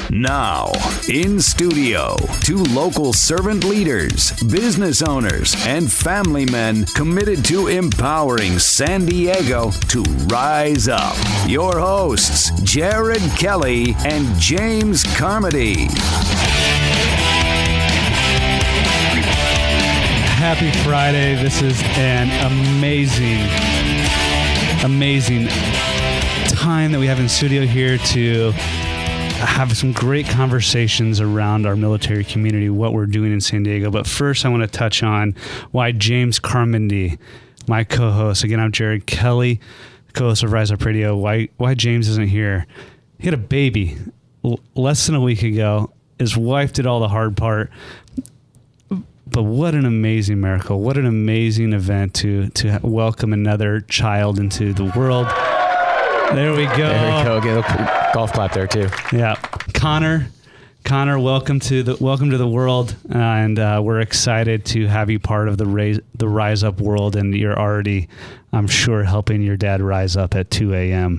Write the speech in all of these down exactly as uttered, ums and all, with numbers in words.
Now, in studio, two local servant leaders, business owners, and family men committed to empowering San Diego to rise up. Your hosts, Jared Kelly and James Carmody. Happy Friday. This is an amazing, amazing time that we have in studio here to have some great conversations around our military community, what we're doing in San Diego. But first, I want to touch on why James Carmody, my co-host, again, I'm Jared Kelly, co-host of Rise Up Radio, why why James isn't here. He had a baby l- less than a week ago. His wife did all the hard part. But what an amazing miracle. What an amazing event to to welcome another child into the world. There we go. There we go. Get a golf clap there too. Yeah. Connor, Connor, welcome to the welcome to the world. Uh, and uh, we're excited to have you part of the raise, the Rise Up world. And you're already, I'm sure, helping your dad rise up at two a.m.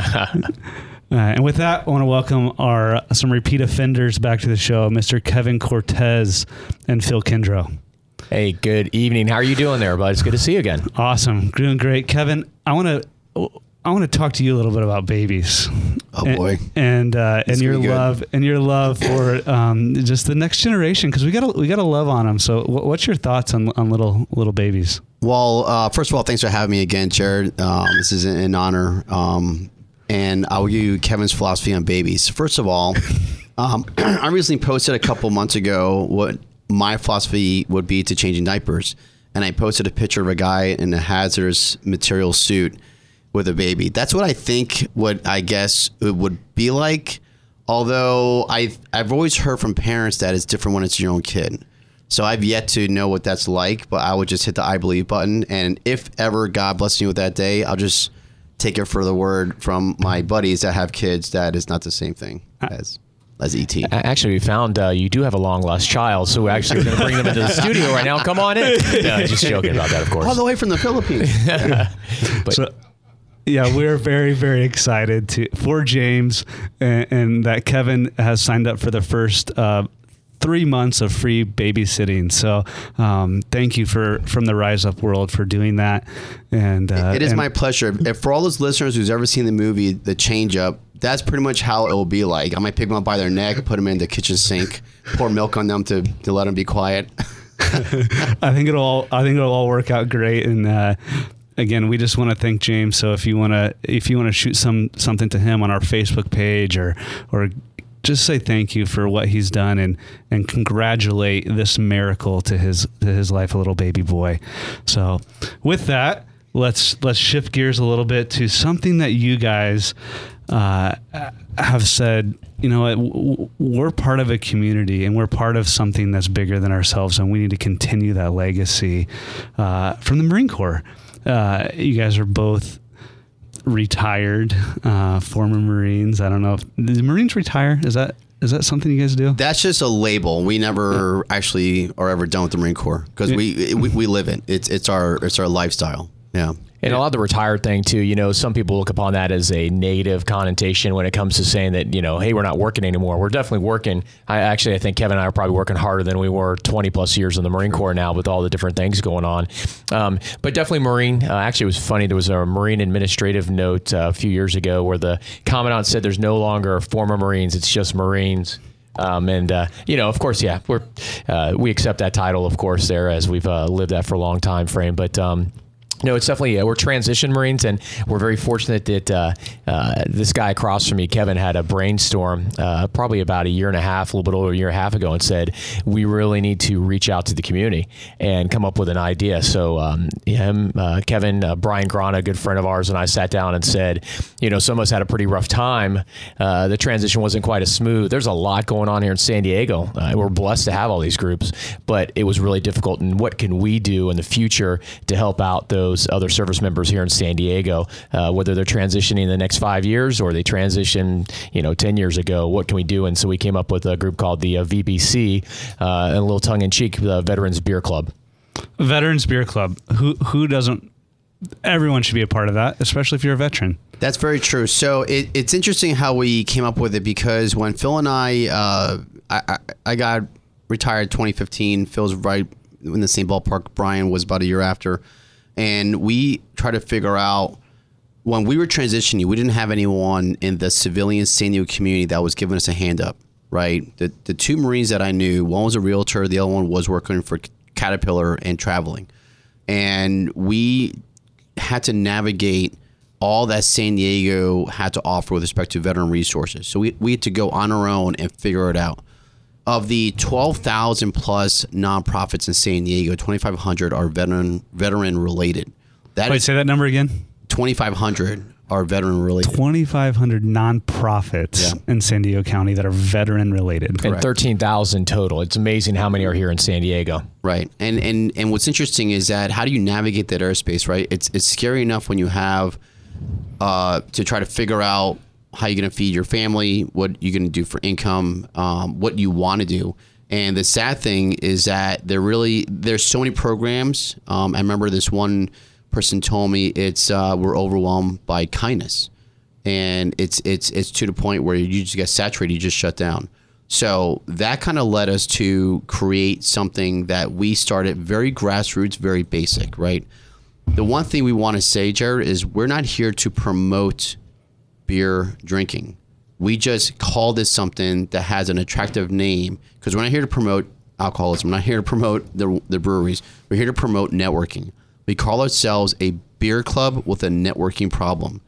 Uh, and with that, I want to welcome our some repeat offenders back to the show, Mister Kevin Cortez and Phil Kendro. Hey, good evening. How are you doing there, bud? It's good to see you again. Awesome. Doing great. Kevin, I want to I want to talk to you a little bit about babies. Oh boy. And and, uh, and your good. love and your love for um, just the next generation, because we got we got to love on them. So what's your thoughts on on little little babies? Well, uh, first of all, thanks for having me again, Jared. Um, this is an honor. Um, And I will give you Kevin's philosophy on babies. First of all, um, I recently posted a couple months ago what my philosophy would be to changing diapers. And I posted a picture of a guy in a hazardous material suit with a baby. That's what I think what I guess it would be like. Although I've, I've always heard from parents that it's different when it's your own kid. So I've yet to know what that's like, but I would just hit the I believe button. And if ever God bless me with that day, I'll just take it for the word from my buddies that have kids that is not the same thing as as E T. Actually, we found uh, you do have a long lost child, so we're actually going to bring them into the studio right now. Come on in. No, just joking about that, of course. All the way from the Philippines. But, So, yeah, we're very, very excited to for James and, and that Kevin has signed up for the first uh, three months of free babysitting. So um, thank you for from the Rise Up world for doing that. And uh, it is and, my pleasure. If for all those listeners who's ever seen the movie The Change Up, that's pretty much how it will be like. I might pick them up by their neck, put them in the kitchen sink, pour milk on them to, to let them be quiet. I think it'll all, I think it'll all work out great. And uh, again, we just want to thank James. So if you want to if you want to shoot some something to him on our Facebook page or or just say thank you for what he's done and, and congratulate this miracle to his to his life, a little baby boy. So with that, let's let's shift gears a little bit to something that you guys uh, have said. You know, w- we're part of a community and we're part of something that's bigger than ourselves, and we need to continue that legacy uh, from the Marine Corps. Uh, you guys are both retired uh, former Marines. I don't know if the Marines retire. Is that is that something you guys do? That's just a label. We never yeah. actually are ever done with the Marine Corps because we, we we live it. It's it's our it's our lifestyle. Yeah. And a lot of the retired thing too, you know, some people look upon that as a negative connotation when it comes to saying that, you know, hey, we're not working anymore. We're definitely working. I actually, I think Kevin and I are probably working harder than we were twenty plus years in the Marine Corps now with all the different things going on. Um, but definitely Marine. Uh, actually, it was funny. There was a Marine administrative note uh, a few years ago where the commandant said there's no longer former Marines. It's just Marines. Um, and, uh, you know, of course, yeah, we're uh, we accept that title, of course, there as we've uh, lived that for a long time frame. But, um, no, it's definitely, uh, we're transition Marines, and we're very fortunate that uh, uh, this guy across from me, Kevin, had a brainstorm uh, probably about a year and a half, a little bit over a year and a half ago, and said, we really need to reach out to the community and come up with an idea. So um, him, uh, Kevin, uh, Brian Grana, a good friend of ours, and I sat down and said, you know, some of us had a pretty rough time. Uh, the transition wasn't quite as smooth. There's a lot going on here in San Diego. Uh, we're blessed to have all these groups, but it was really difficult. And what can we do in the future to help out those Those other service members here in San Diego, uh, whether they're transitioning in the next five years or they transition, you know, ten years ago, what can we do? And so we came up with a group called the uh, V B C, uh, and a little tongue in cheek, the Veterans Beer Club. Veterans Beer Club. Who who doesn't everyone should be a part of that, especially if you're a veteran. That's very true. So it, it's interesting how we came up with it, because when Phil and I, uh, I, I, I got retired twenty fifteen, Phil's right in the same ballpark. Brian was about a year after. And we tried to figure out, when we were transitioning, we didn't have anyone in the civilian San Diego community that was giving us a hand up, right? The, the two Marines that I knew, one was a realtor, the other one was working for Caterpillar and traveling. And we had to navigate all that San Diego had to offer with respect to veteran resources. So we, we had to go on our own and figure it out. Of the twelve thousand plus nonprofits in San Diego, twenty-five hundred are veteran veteran related. That Wait, is say that number again. twenty-five hundred are veteran related. twenty-five hundred nonprofits Yeah. in San Diego County that are veteran related. And thirteen thousand total. It's amazing how many are here in San Diego. Right. And and and what's interesting is that how do you navigate that airspace, right? It's it's scary enough when you have uh, to try to figure out how you're going to feed your family, what you're going to do for income, um, what you want to do. And the sad thing is that there really, there's so many programs. Um, I remember this one person told me it's, uh, we're overwhelmed by kindness. And it's, it's, it's to the point where you just get saturated, you just shut down. So that kind of led us to create something that we started very grassroots, very basic, right? The one thing we want to say, Jared, is we're not here to promote beer drinking. We just call this something that has an attractive name, because we're not here to promote alcoholism. We're not here to promote the, the breweries. We're here to promote networking. We call ourselves a beer club with a networking problem.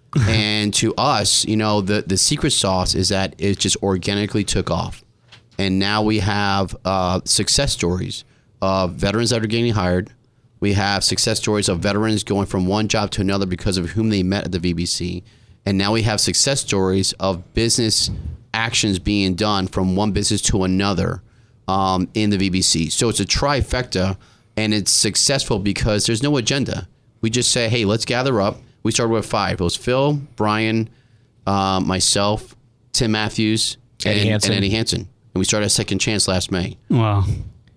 And to us, you know, the, the secret sauce is that it just organically took off. And now we have uh, success stories of veterans that are getting hired. We have success stories of veterans going from one job to another because of whom they met at the V B C. And now we have success stories of business actions being done from one business to another um, in the V B C. So it's a trifecta, and it's successful because there's no agenda. We just say, hey, let's gather up. We started with five. It was Phil, Brian, uh, myself, Tim Matthews, Eddie and, Hansen. and Eddie Hansen. And we started a Second Chance last May. Wow.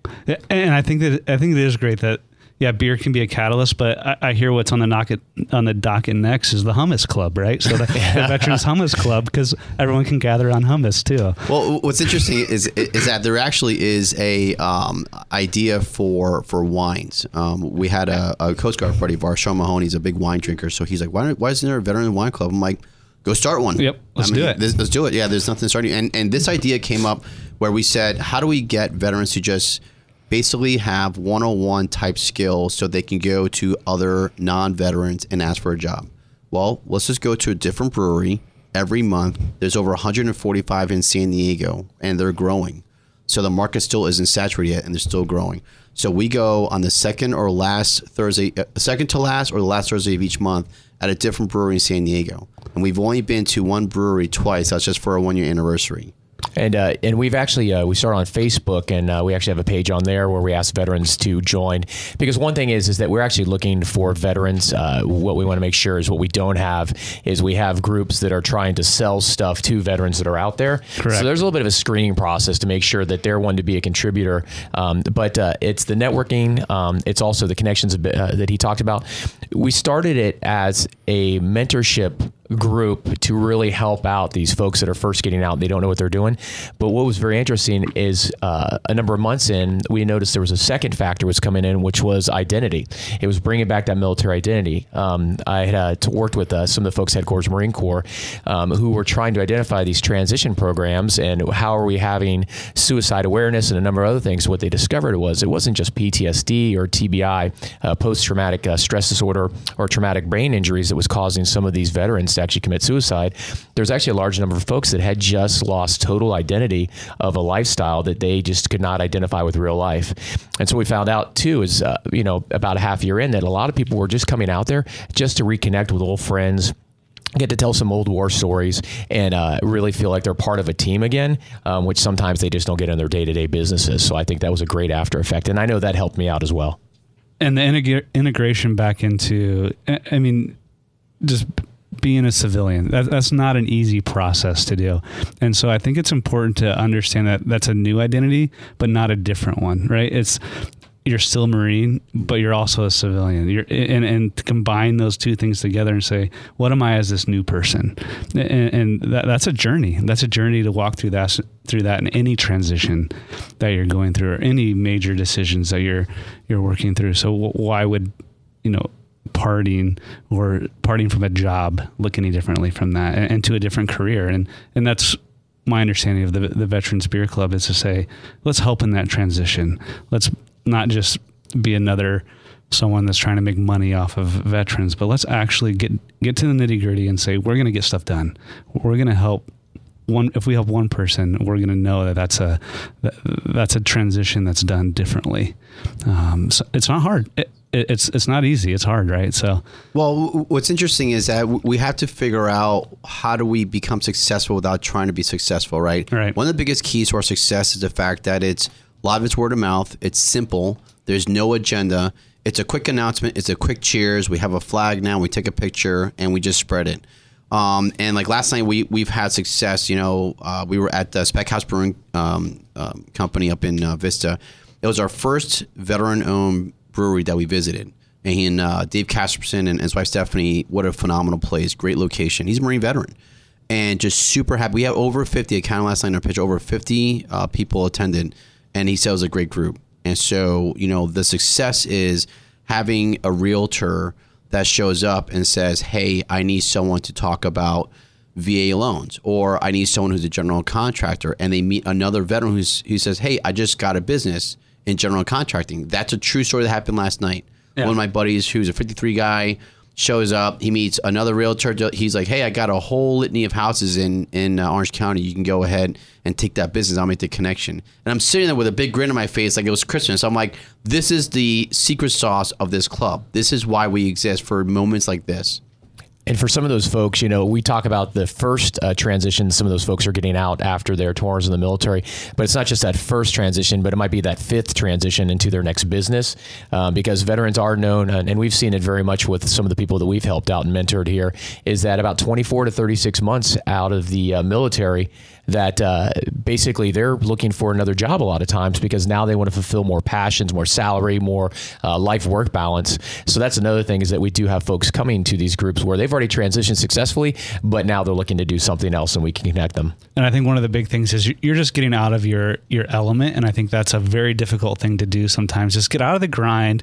And I think that I think it is great that, yeah, beer can be a catalyst, but I, I hear what's on the docket on the docket next is the hummus club, right? So the, the Veterans Hummus Club, because everyone can gather on hummus too. Well, what's interesting is is that there actually is a um, idea for for wines. Um, we had a, a Coast Guard buddy of ours, Sean Mahoney's a big wine drinker, so he's like, why why isn't there a veteran wine club? I'm like, go start one. Yep, let's I mean, do it. This, let's do it. Yeah, there's nothing starting. And and this idea came up where we said, how do we get veterans to just basically have one-on-one type skills so they can go to other non-veterans and ask for a job? Well, let's just go to a different brewery every month. There's over one hundred forty-five in San Diego, and they're growing. So the market still isn't saturated yet, and they're still growing. So we go on the second or last Thursday, uh, second to last or the last Thursday of each month at a different brewery in San Diego. And we've only been to one brewery twice. That's just for our one-year anniversary. And uh, and we've actually uh, we started on Facebook, and uh, we actually have a page on there where we ask veterans to join. Because one thing is is that we're actually looking for veterans. Uh, what we want to make sure is what we don't have is we have groups that are trying to sell stuff to veterans that are out there. Correct. So there's a little bit of a screening process to make sure that they're one to be a contributor. Um, but uh, it's the networking. Um, it's also the connections uh, that he talked about. We started it as a mentorship group to really help out these folks that are first getting out. They don't know what they're doing. But what was very interesting is uh, a number of months in, we noticed there was a second factor was coming in, which was identity. It was bringing back that military identity. Um, I had uh, to worked with uh, some of the folks at Headquarters Marine Corps um, who were trying to identify these transition programs and how are we having suicide awareness and a number of other things. What they discovered was it wasn't just P T S D or T B I, uh, post-traumatic uh, stress disorder or traumatic brain injuries that was causing some of these veterans to actually commit suicide. There's actually a large number of folks that had just lost total identity of a lifestyle that they just could not identify with real life. And so we found out too is, uh, you know, about a half year in that a lot of people were just coming out there just to reconnect with old friends, get to tell some old war stories, and uh, really feel like they're part of a team again, um, which sometimes they just don't get in their day-to-day businesses. So I think that was a great after effect. And I know that helped me out as well. And the integ- integration back into, I mean, just being a civilian, that, that's not an easy process to do. And so I think it's important to understand that that's a new identity, but not a different one, right? It's, you're still a Marine, but you're also a civilian. You're and and to combine those two things together and say, what am I as this new person? And, and that, that's a journey. That's a journey to walk through that through that in any transition that you're going through, or any major decisions that you're you're working through. So why would you know parting or parting from a job look any differently from that, and, and to a different career? And and that's my understanding of the the Veterans Beer Club, is to say, let's help in that transition. Let's not just be another someone that's trying to make money off of veterans, but let's actually get get to the nitty gritty and say, we're going to get stuff done. We're going to help one. If we help one person, we're going to know that that's a that, that's a transition that's done differently. Um, so it's not hard. It, it, it's it's not easy. It's hard, right? So, well, what's interesting is that we have to figure out how do we become successful without trying to be successful, right? Right. One of the biggest keys to our success is the fact that it's a lot of it's word of mouth. It's simple. There's no agenda. It's a quick announcement. It's a quick cheers. We have a flag now. We take a picture and we just spread it. Um, and like last night, we we've had success. You know, uh, we were at the Spec House Brewing um, um, Company up in uh, Vista. It was our first veteran-owned brewery that we visited. And he and uh, Dave Casperson and his wife Stephanie, what a phenomenal place, great location. He's a Marine veteran, and just super happy. We have over fifty. I counted last night in our pitch. Over fifty uh, people attended. And he said it was a great group. And so, you know, the success is having a realtor that shows up and says, hey, I need someone to talk about V A loans, or I need someone who's a general contractor. And they meet another veteran who's, who says, hey, I just got a business in general contracting. That's a true story that happened last night. Yeah. One of my buddies, who's a fifty-three guy, shows up. He meets another realtor. He's like, hey, I got a whole litany of houses in, in uh, Orange County. You can go ahead and take that business. I'll make the connection. And I'm sitting there with a big grin on my face like it was Christmas. I'm like, this is the secret sauce of this club. This is why we exist, for moments like this. And for some of those folks, you know, we talk about the first uh, transition. Some of those folks are getting out after their tours in the military, but it's not just that first transition, but it might be that fifth transition into their next business, um, because veterans are known, and we've seen it very much with some of the people that we've helped out and mentored here, is that about twenty-four to thirty-six months out of the uh, military, that uh, basically they're looking for another job a lot of times, because now they want to fulfill more passions, more salary, more uh, life-work balance. So that's another thing, is that we do have folks coming to these groups where they've already transitioned successfully, but now they're looking to do something else, and we can connect them. And I think one of the big things is you're just getting out of your, your element, and I think that's a very difficult thing to do sometimes. Just get out of the grind.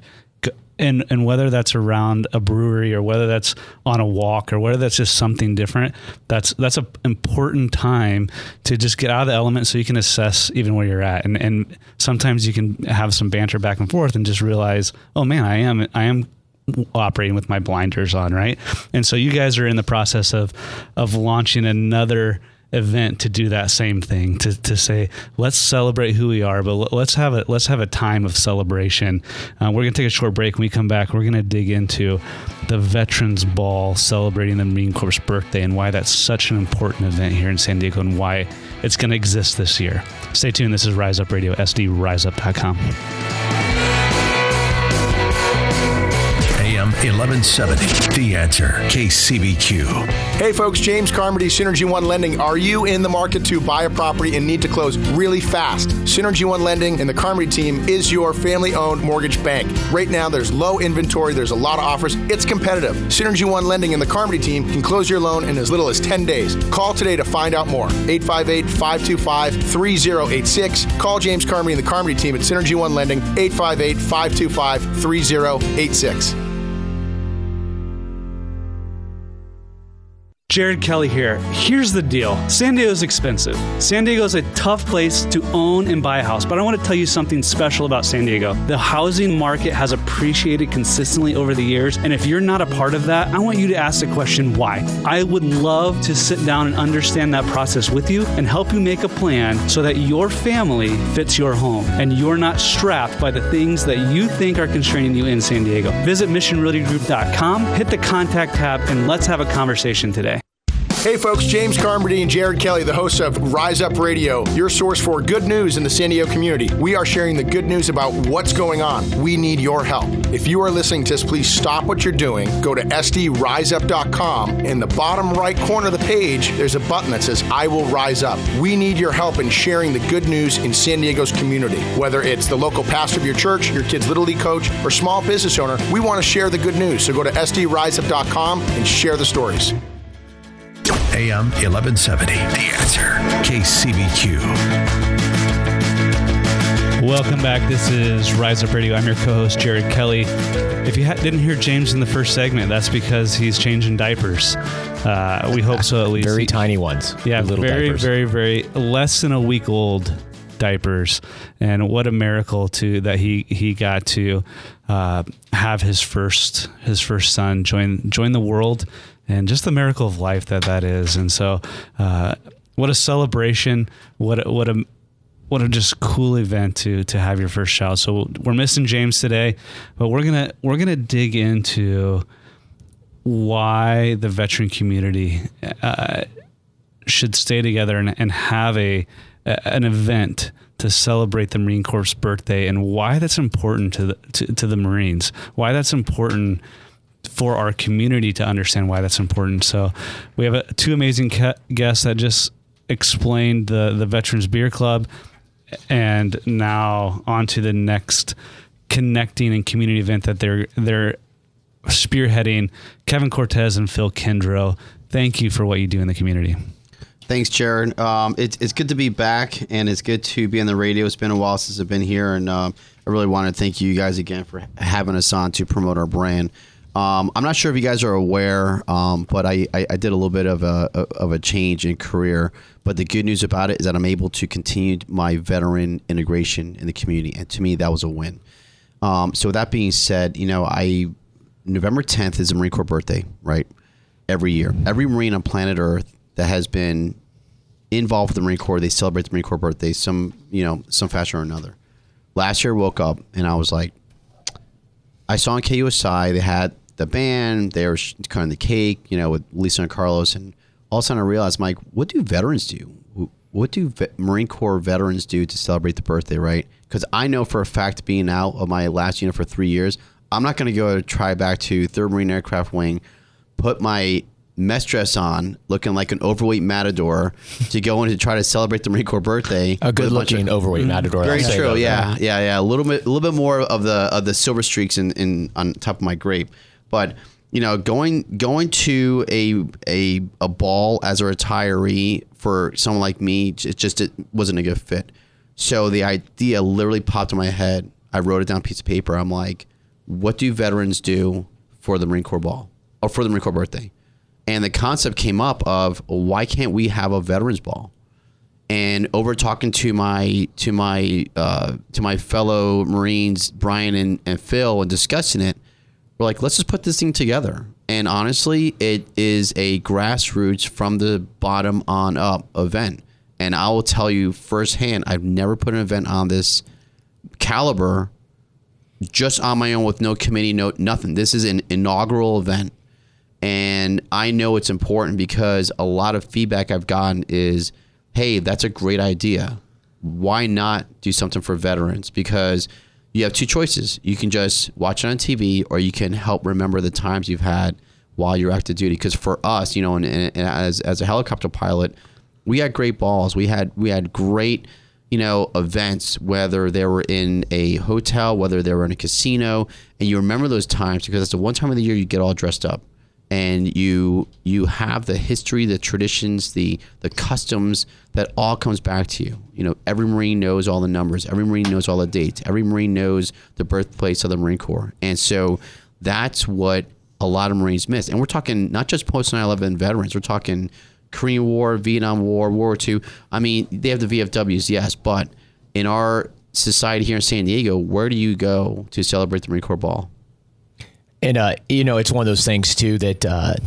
And and whether that's around a brewery, or whether that's on a walk, or whether that's just something different, that's that's an important time to just get out of the element, so you can assess even where you're at. And and sometimes you can have some banter back and forth and just realize, oh man, I am I am operating with my blinders on, right? And so you guys are in the process of of launching another event to do that same thing, to to say, let's celebrate who we are, but let's have a let's have a time of celebration. Uh, we're gonna take a short break. When we come back, we're gonna dig into the Veterans Ball, celebrating the Marine Corps' birthday, and why that's such an important event here in San Diego, and why it's gonna exist this year. Stay tuned. This is Rise Up Radio, S D rise up dot com. eleven seventy, The Answer, K C B Q. Hey folks, James Carmody, Synergy One Lending. Are you in the market to buy a property and need to close really fast? Synergy One Lending and the Carmody team is your family-owned mortgage bank. Right now, there's low inventory, there's a lot of offers, it's competitive. Synergy One Lending and the Carmody team can close your loan in as little as ten days. Call today to find out more. eight five eight, five two five, three zero eight six. Call James Carmody and the Carmody team at Synergy One Lending, eight five eight, five two five, three zero eight six. Jared Kelly here. Here's the deal. San Diego's expensive. San Diego's a tough place to own and buy a house, but I want to tell you something special about San Diego. The housing market has appreciated consistently over the years, and if you're not a part of that, I want you to ask the question, why? I would love to sit down and understand that process with you and help you make a plan so that your family fits your home and you're not strapped by the things that you think are constraining you in San Diego. Visit mission realty group dot com, hit the contact tab, and let's have a conversation today. Hey folks, James Carmody and Jared Kelly, the hosts of Rise Up Radio, your source for good news in the San Diego community. We are sharing the good news about what's going on. We need your help. If you are listening to us, please stop what you're doing. Go to S D rise up dot com. In the bottom right corner of the page, there's a button that says I will rise up. We need your help in sharing the good news in San Diego's community. Whether it's the local pastor of your church, your kid's Little League coach, or small business owner, we want to share the good news. So go to S D rise up dot com and share the stories. A M eleven seventy, The Answer, K C B Q. Welcome back. This is Rise Up Radio. I'm your co-host, Jared Kelly. If you ha- didn't hear James in the first segment, that's because he's changing diapers. Uh, we hope so, at least. Very he, tiny ones. Yeah, little very, diapers. very, very less than a week old diapers. And what a miracle to that he he got to uh, have his first his first son join join the world, and just the miracle of life that that is. And so, uh, what a celebration! What a, what a What a just cool event to to have your first child. So we're missing James today, but we're gonna we're gonna dig into why the veteran community uh, should stay together and, and have a, a an event to celebrate the Marine Corps' birthday, and why that's important to the, to, to the Marines. Why that's important for our community to understand why that's important. So we have a, two amazing ca- guests that just explained the the Veterans Beer Club. And now on to the next connecting and community event that they're they're spearheading. Kevin Cortez and Phil Kendrow, thank you for what you do in the community. Thanks, Jared. Um, it's it's good to be back, and it's good to be on the radio. It's been a while since I've been here, and um, I really want to thank you guys again for having us on to promote our brand. Um, I'm not sure if you guys are aware, um, but I, I, I did a little bit of a of a change in career. But the good news about it is that I'm able to continue my veteran integration in the community, and to me, that was a win. Um, so with that being said, you know, I November tenth is the Marine Corps birthday, right? Every year, every Marine on planet Earth that has been involved with the Marine Corps, they celebrate the Marine Corps birthday, some you know, some fashion or another. Last year, I woke up and I was like, I saw on K U S I they had the band, they were cutting the cake, you know, with Lisa and Carlos, and all of a sudden I realized, Mike, what do veterans do? What do ve- Marine Corps veterans do to celebrate the birthday, right? Because I know for a fact, being out of my last unit for three years, I'm not going to go try back to third Marine Aircraft Wing, put my mess dress on, looking like an overweight matador, to go in to try to celebrate the Marine Corps birthday. A good-looking overweight matador. Very I'll say true. though, Yeah, yeah, yeah. A little bit, a little bit more of the of the silver streaks in, in on top of my grape, but you know, going going to a a a ball as a retiree for someone like me, it just it wasn't a good fit. So the idea literally popped in my head. I wrote it down on a piece of paper. I'm like, what do veterans do for the Marine Corps ball or for the Marine Corps birthday? And the concept came up of, why can't we have a veterans ball? And over talking to my to my uh, to my fellow Marines, Brian and, and Phil, and discussing it, we're like, let's just put this thing together. And honestly, it is a grassroots from the bottom on up event. And I will tell you firsthand, I've never put an event on this caliber just on my own with no committee, no nothing. This is an inaugural event. And I know it's important because a lot of feedback I've gotten is, hey, that's a great idea. Why not do something for veterans? Because you have two choices. You can just watch it on T V, or you can help remember the times you've had while you're active duty. Because for us, you know, and, and as as a helicopter pilot, we had great balls. We had we had great, you know, events, whether they were in a hotel, whether they were in a casino, and you remember those times because it's the one time of the year you get all dressed up, and you you have the history, the traditions, the the customs that all comes back to you. You know, every Marine knows all the numbers. Every Marine knows all the dates. Every Marine knows the birthplace of the Marine Corps. And so that's what a lot of Marines miss. And we're talking not just post nine eleven veterans. We're talking Korean War, Vietnam War, World War Two. I mean, they have the V F Ws, yes, but in our society here in San Diego, where do you go to celebrate the Marine Corps Ball? And, uh, you know, it's one of those things, too, that uh,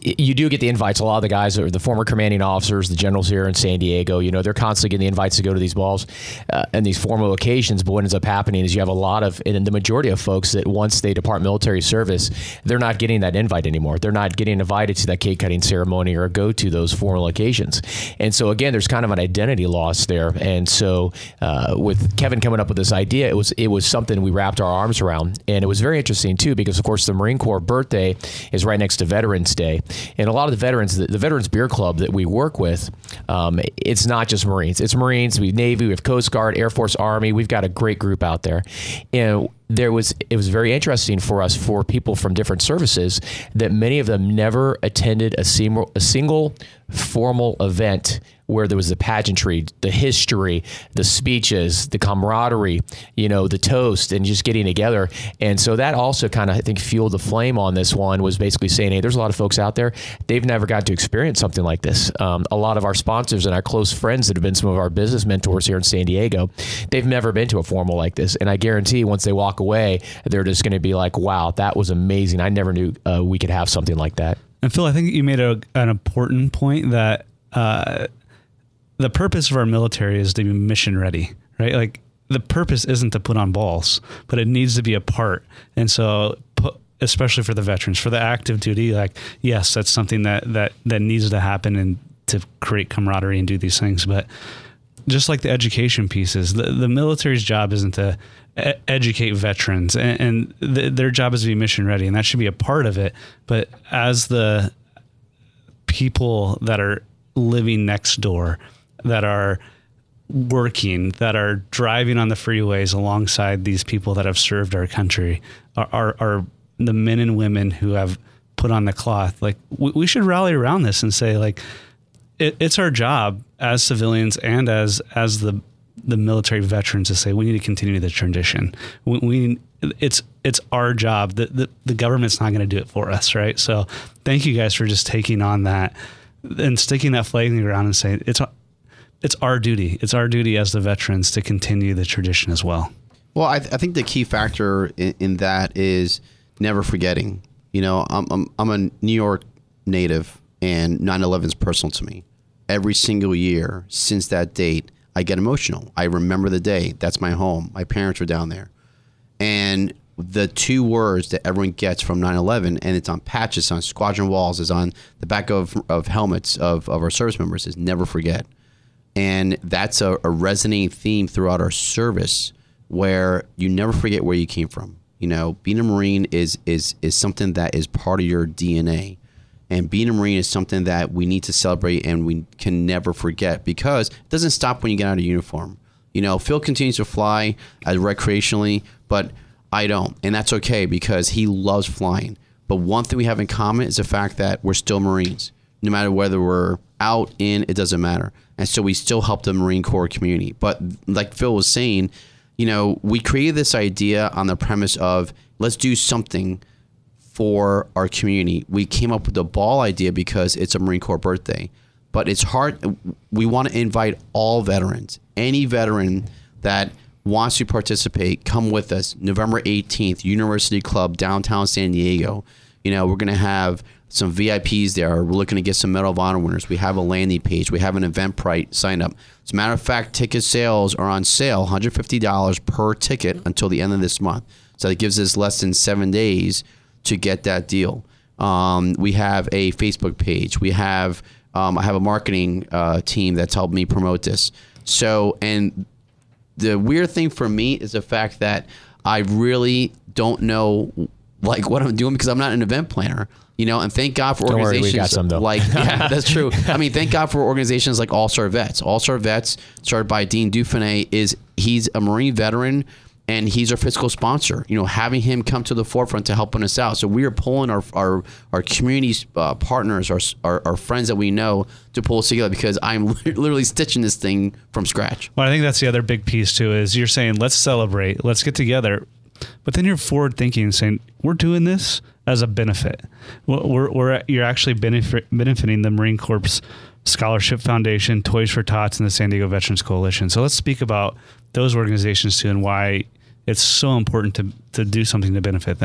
you do get the invites. A lot of the guys are the former commanding officers, the generals here in San Diego. You know, they're constantly getting the invites to go to these balls uh, and these formal occasions. But what ends up happening is you have a lot of, and the majority of folks that once they depart military service, they're not getting that invite anymore. They're not getting invited to that cake cutting ceremony or go to those formal occasions. And so again, there's kind of an identity loss there. And so uh, with Kevin coming up with this idea, it was it was something we wrapped our arms around, and it was very interesting too because of course the Marine Corps birthday is right next to Veterans Day. And a lot of the veterans, the, the Veterans Beer Club that we work with, um, it's not just Marines. It's Marines, we have Navy, we have Coast Guard, Air Force, Army. We've got a great group out there. And there was, it was very interesting for us, for people from different services, that many of them never attended a single, a single formal event where there was the pageantry, the history, the speeches, the camaraderie, you know, the toast, and just getting together. And so that also kind of, I think, fueled the flame on this one, was basically saying, hey, there's a lot of folks out there, they've never got to experience something like this. Um, a lot of our sponsors and our close friends that have been some of our business mentors here in San Diego, they've never been to a formal like this. And I guarantee once they walk away, they're just going to be like, wow, that was amazing. I never knew uh, we could have something like that. And Phil, I think you made a, an important point that uh, the purpose of our military is to be mission ready, right? Like the purpose isn't to put on balls, but it needs to be a part. And so, put, especially for the veterans, for the active duty, like, yes, that's something that, that, that needs to happen and to create camaraderie and do these things. But just like the education pieces, the, the military's job isn't to e- educate veterans, and, and th- their job is to be mission ready, and that should be a part of it. But as the people that are living next door, that are working, that are driving on the freeways alongside these people that have served our country, are, are, are the men and women who have put on the cloth. Like we, we should rally around this and say, like, it, it's our job as civilians and as as the the military veterans to say we need to continue the tradition. We, we it's it's our job. The, the the government's not going to do it for us, right? So thank you guys for just taking on that and sticking that flag in the ground and saying it's it's our duty. It's our duty as the veterans to continue the tradition as well. Well, I, th- I think the key factor in, in that is never forgetting. You know, I'm, I'm I'm a New York native, and nine eleven is personal to me. Every single year since that date, I get emotional. I remember the day. That's my home. My parents were down there. And the two words that everyone gets from nine eleven, and it's on patches, on squadron walls, is on the back of, of helmets of, of our service members, is never forget. And that's a, a resonating theme throughout our service, where you never forget where you came from. You know, being a Marine is is is something that is part of your D N A. And being a Marine is something that we need to celebrate and we can never forget, because it doesn't stop when you get out of uniform. You know, Phil continues to fly uh, recreationally, but I don't. And that's okay, because he loves flying. But one thing we have in common is the fact that we're still Marines. No matter whether we're out, in, it doesn't matter. And so we still help the Marine Corps community. But like Phil was saying, you know, we created this idea on the premise of let's do something for our community. We came up with the ball idea because it's a Marine Corps birthday, but it's hard. We want to invite all veterans, any veteran that wants to participate, come with us. November eighteenth, University Club, downtown San Diego. You know, we're going to have some V I Ps there. We're looking to get some Medal of Honor winners. We have a landing page. We have an Eventbrite sign up. As a matter of fact, ticket sales are on sale, one hundred fifty dollars per ticket until the end of this month. So that gives us less than seven days to get that deal. Um, we have a Facebook page. We have, um, I have a marketing uh, team that's helped me promote this. So, and the weird thing for me is the fact that I really don't know like what I'm doing, because I'm not an event planner, you know, and thank God for Don't organizations worry, we got some, though. like, yeah, that's true. I mean, thank God for organizations like All Star Vets. All Star Vets, started by Dean Dufresne, is he's a Marine veteran, and he's our fiscal sponsor, you know, having him come to the forefront to helping us out. So we are pulling our our, our community uh, partners, our, our our friends that we know, to pull us together, because I'm literally stitching this thing from scratch. Well, I think that's the other big piece too, is you're saying, let's celebrate, let's get together. But then you're forward thinking and saying, we're doing this as a benefit. We're, we're, you're actually benefit, benefiting the Marine Corps Scholarship Foundation, Toys for Tots, and the San Diego Veterans Coalition. So let's speak about those organizations too, and why it's so important to, to do something to benefit them.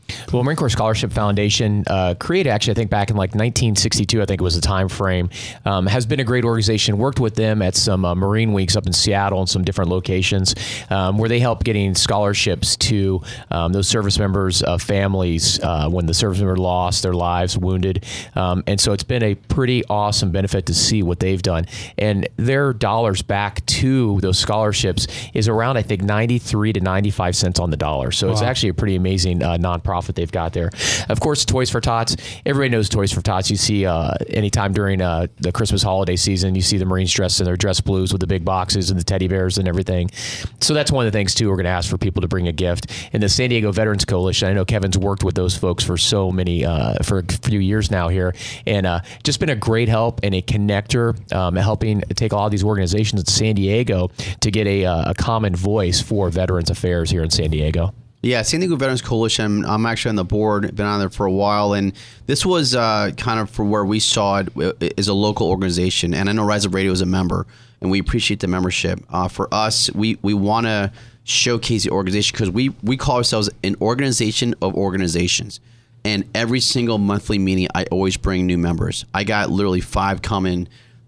Well, Marine Corps Scholarship Foundation, uh, created actually, I think back in like nineteen sixty-two, I think it was the time frame, um, has been a great organization. Worked with them at some uh, Marine Weeks up in Seattle and some different locations um, where they help getting scholarships to um, those service members' uh, families uh, when the service member lost their lives, wounded. Um, and so it's been a pretty awesome benefit to see what they've done. And their dollars back to those scholarships is around, I think, ninety-three to ninety-five cents on the dollar. So wow. It's actually a pretty amazing uh, nonprofit they've got there. Of course, Toys for Tots. Everybody knows Toys for Tots. You see uh, anytime during uh, the Christmas holiday season, you see the Marines dressed in their dress blues with the big boxes and the teddy bears and everything. So that's one of the things, too, we're going to ask for people to bring a gift. And the San Diego Veterans Coalition, I know Kevin's worked with those folks for so many, uh, for a few years now here, and uh, just been a great help and a connector, um, helping take a lot of these organizations in San Diego to get a, a common voice for Veterans Affairs here in San Diego. Yeah, San Diego Veterans Coalition, I'm actually on the board, been on there for a while, and this was uh, kind of for where we saw it as a local organization, and I know Rise Up Radio is a member, and we appreciate the membership. Uh, for us, we, we want to showcase the organization because we, we call ourselves an organization of organizations, and every single monthly meeting, I always bring new members. I got literally five coming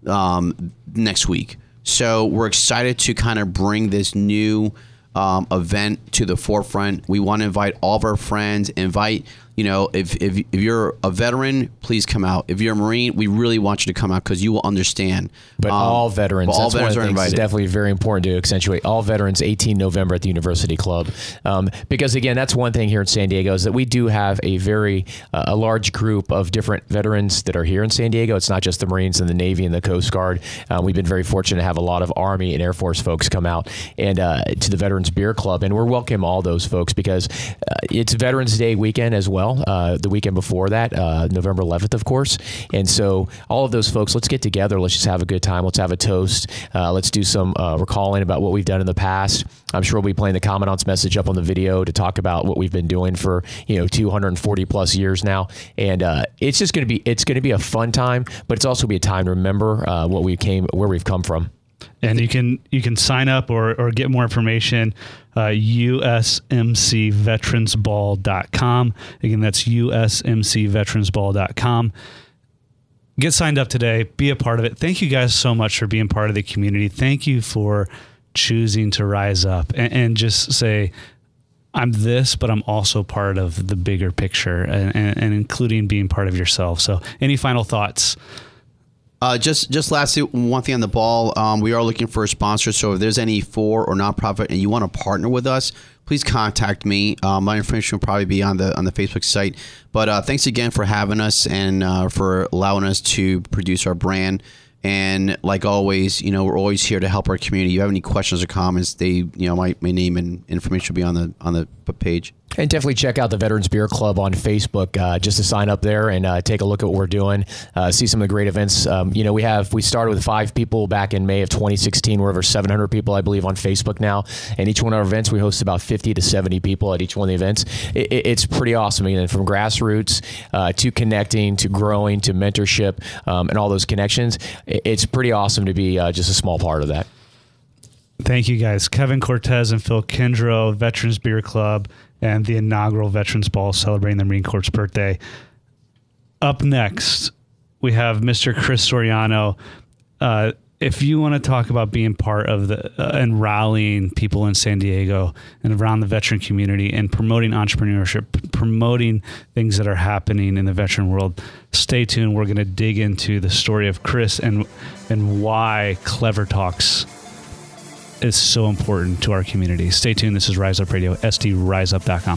um, next week. So we're excited to kind of bring this new Um, event to the forefront. We want to invite all of our friends, invite, you know, if, if, if you're a veteran, please come out. If you're a Marine, we really want you to come out because you will understand. But um, all veterans, but all that's veterans one of the are things invited. It's definitely very important to accentuate. All veterans, eighteenth of November at the University Club. Um, because again, that's one thing here in San Diego is that we do have a very, uh, a large group of different veterans that are here in San Diego. It's not just the Marines and the Navy and the Coast Guard. Uh, we've been very fortunate to have a lot of Army and Air Force folks come out and uh, to the Veterans Beer Club. And we're welcome all those folks because uh, it's Veterans Day weekend as well. Uh, the weekend before that, uh, November eleventh, of course. And so all of those folks, let's get together. Let's just have a good time. Let's have a toast. Uh, let's do some uh, recalling about what we've done in the past. I'm sure we'll be playing the Commandant's message up on the video to talk about what we've been doing for, you know, two hundred forty plus years now. And uh, it's just going to be, it's going to be a fun time, but it's also be a time to remember uh, what we came, where we've come from. And you can you can sign up or, or get more information, uh, U S M C veterans ball dot com. Again, that's U S M C veterans ball dot com. Get signed up today. Be a part of it. Thank you guys so much for being part of the community. Thank you for choosing to rise up and, and just say, I'm this, but I'm also part of the bigger picture and, and, and including being part of yourself. So any final thoughts? Uh, just just lastly, one thing on the ball, um, we are looking for a sponsor. So if there's any for or nonprofit and you want to partner with us, please contact me. Uh, my information will probably be on the on the Facebook site. But uh, thanks again for having us and uh, for allowing us to produce our brand. And like always, you know, we're always here to help our community. If you have any questions or comments, they, you know, my, my name and information will be on the on the page. And definitely check out the Veterans Beer Club on Facebook uh, just to sign up there and uh, take a look at what we're doing. Uh, see some of the great events. Um, you know, we have we started with five people back in May of twenty sixteen. We're over seven hundred people, I believe, on Facebook now. And each one of our events, we host about fifty to seventy people at each one of the events. It, it, it's pretty awesome. Again, from grassroots uh, to connecting to growing to mentorship um, and all those connections. It, it's pretty awesome to be uh, just a small part of that. Thank you, guys. Kevin Cortez and Phil Kindro, Veterans Beer Club, and the inaugural Veterans Ball celebrating the Marine Corps' birthday. Up next, we have Mister Chris Soriano. Uh, if you want to talk about being part of the uh, and rallying people in San Diego and around the veteran community and promoting entrepreneurship, p- promoting things that are happening in the veteran world, stay tuned. We're going to dig into the story of Chris and and why Clever Talks is so important to our community. Stay tuned. This is Rise Up Radio, S D rise up dot com.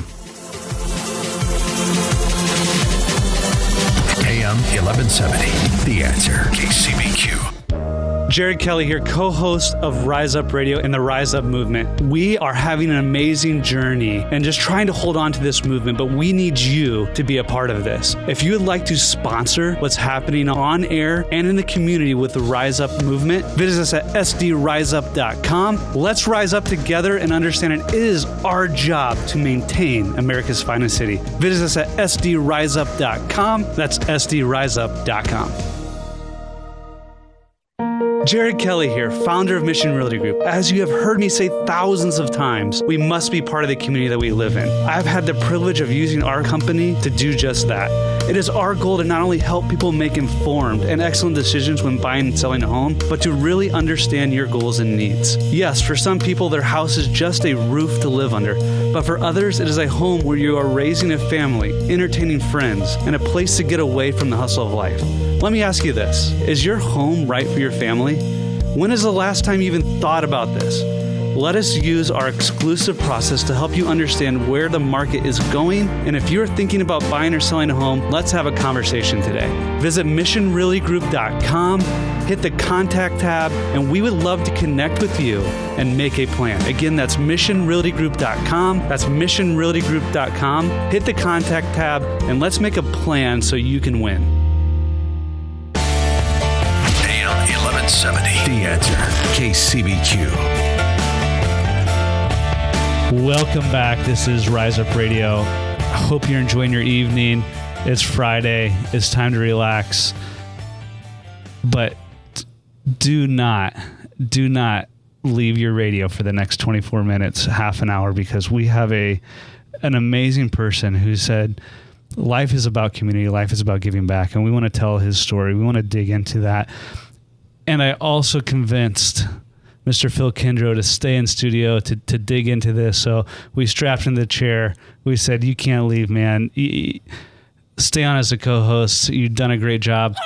A M eleven seventy, The Answer, K C B Q. Jared Kelly here, co-host of Rise Up Radio and the Rise Up Movement. We are having an amazing journey and just trying to hold on to this movement, but we need you to be a part of this. If you would like to sponsor what's happening on air and in the community with the Rise Up Movement, visit us at S D rise up dot com. Let's rise up together and understand it is our job to maintain America's finest city. Visit us at S D rise up dot com. That's S D rise up dot com. Jared Kelly here, founder of Mission Realty Group. As you have heard me say thousands of times, we must be part of the community that we live in. I've had the privilege of using our company to do just that. It is our goal to not only help people make informed and excellent decisions when buying and selling a home, but to really understand your goals and needs. Yes, for some people, their house is just a roof to live under, but for others, it is a home where you are raising a family, entertaining friends, and a place to get away from the hustle of life. Let me ask you this. Is your home right for your family? When is the last time you even thought about this? Let us use our exclusive process to help you understand where the market is going. And if you're thinking about buying or selling a home, let's have a conversation today. Visit mission realty group dot com, hit the contact tab, and we would love to connect with you and make a plan. Again, that's mission realty group dot com. That's mission realty group dot com. Hit the contact tab, and let's make a plan so you can win. A M eleven seventy. The Answer. K C B Q. Welcome back. This is Rise Up Radio. I hope you're enjoying your evening. It's Friday. It's time to relax. But do not, do not leave your radio for the next twenty-four minutes, half an hour, because we have a an amazing person who said life is about community, life is about giving back, and we want to tell his story. We want to dig into that. And I also convinced Mister Phil Kindro to stay in studio to, to dig into this. So we strapped him to the chair. We said, you can't leave, man. Stay on as a co-host. You've done a great job.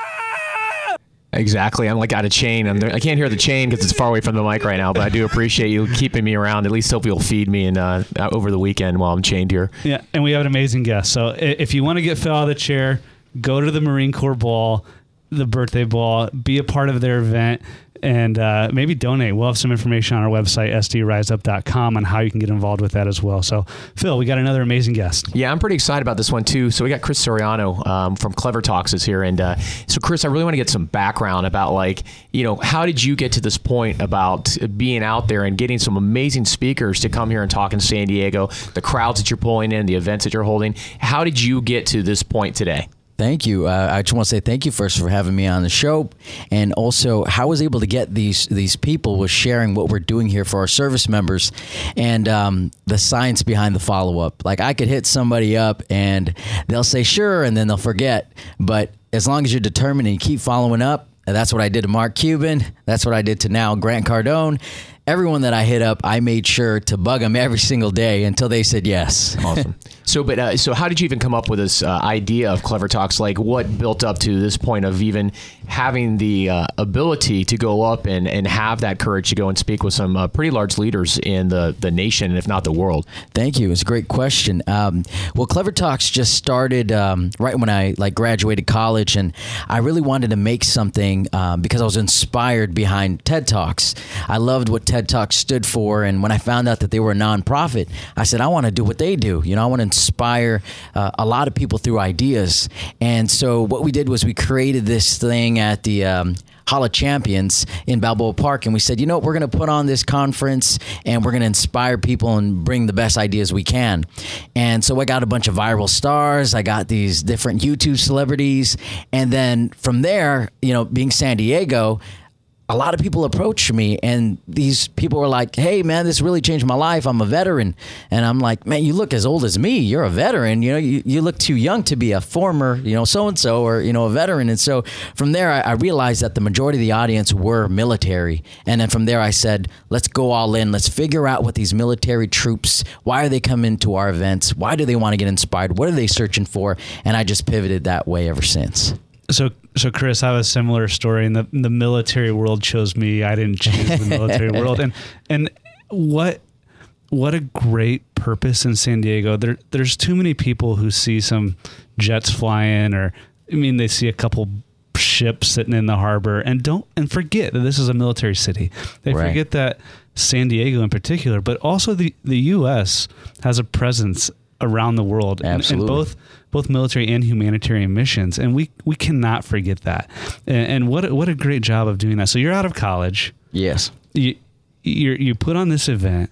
Exactly. I'm like out of chain. I'm there, I can't hear the chain because it's far away from the mic right now, but I do appreciate you keeping me around. At least hope you'll feed me and uh, over the weekend while I'm chained here. Yeah, and we have an amazing guest. So if you want to get Phil out of the chair, go to the Marine Corps Ball, the birthday ball, be a part of their event, and uh, maybe donate. We'll have some information on our website, S D rise up dot com, on how you can get involved with that as well. So, Phil, we got another amazing guest. Yeah, I'm pretty excited about this one, too. So we got Chris Soriano um, from Clever Talks is here. And uh, so, Chris, I really want to get some background about, like, you know, how did you get to this point about being out there and getting some amazing speakers to come here and talk in San Diego, the crowds that you're pulling in, the events that you're holding? How did you get to this point today? Thank you. Uh, I just want to say thank you first for having me on the show, and also how I was able to get these these people was sharing what we're doing here for our service members, and um, the science behind the follow up. Like, I could hit somebody up and they'll say sure, and then they'll forget. But as long as you're determined and you keep following up, and that's what I did to Mark Cuban. That's what I did to now Grant Cardone. Everyone that I hit up, I made sure to bug them every single day until they said yes. Awesome. So, but uh, so how did you even come up with this uh, idea of Clever Talks? Like, what built up to this point of even having the uh, ability to go up and, and have that courage to go and speak with some uh, pretty large leaders in the, the nation, if not the world? Thank you. It's a great question. Um, well, Clever Talks just started um, right when I like graduated college, and I really wanted to make something um, because I was inspired behind TED Talks. I loved what TED Talks stood for, and when I found out that they were a nonprofit, I said, I want to do what they do. You know, I want to inspire uh, a lot of people through ideas. And so what we did was we created this thing at the um, Hall of Champions in Balboa Park, and we said, you know what, we're going to put on this conference and we're going to inspire people and bring the best ideas we can. And so I got a bunch of viral stars. I got these different YouTube celebrities. And then from there, you know, being San Diego, a lot of people approached me, and these people were like, hey, man, this really changed my life. I'm a veteran. And I'm like, man, you look as old as me. You're a veteran. You know, you, you look too young to be a former, you know, so-and-so or, you know, a veteran. And so from there, I, I realized that the majority of the audience were military. And then from there, I said, let's go all in. Let's figure out what these military troops, why are they coming to our events? Why do they want to get inspired? What are they searching for? And I just pivoted that way ever since. So, so Chris, I have a similar story. In the the military world chose me. I didn't choose the military world. And and what what a great purpose in San Diego. There there's too many people who see some jets flying, or I mean, they see a couple ships sitting in the harbor, and don't and forget that this is a military city. They right. forget that San Diego in particular, but also the the U S has a presence around the world, Absolutely. in, in both both military and humanitarian missions, and we we cannot forget that. And, and what what a great job of doing that. So you're out of college. Yes. You you you put on this event,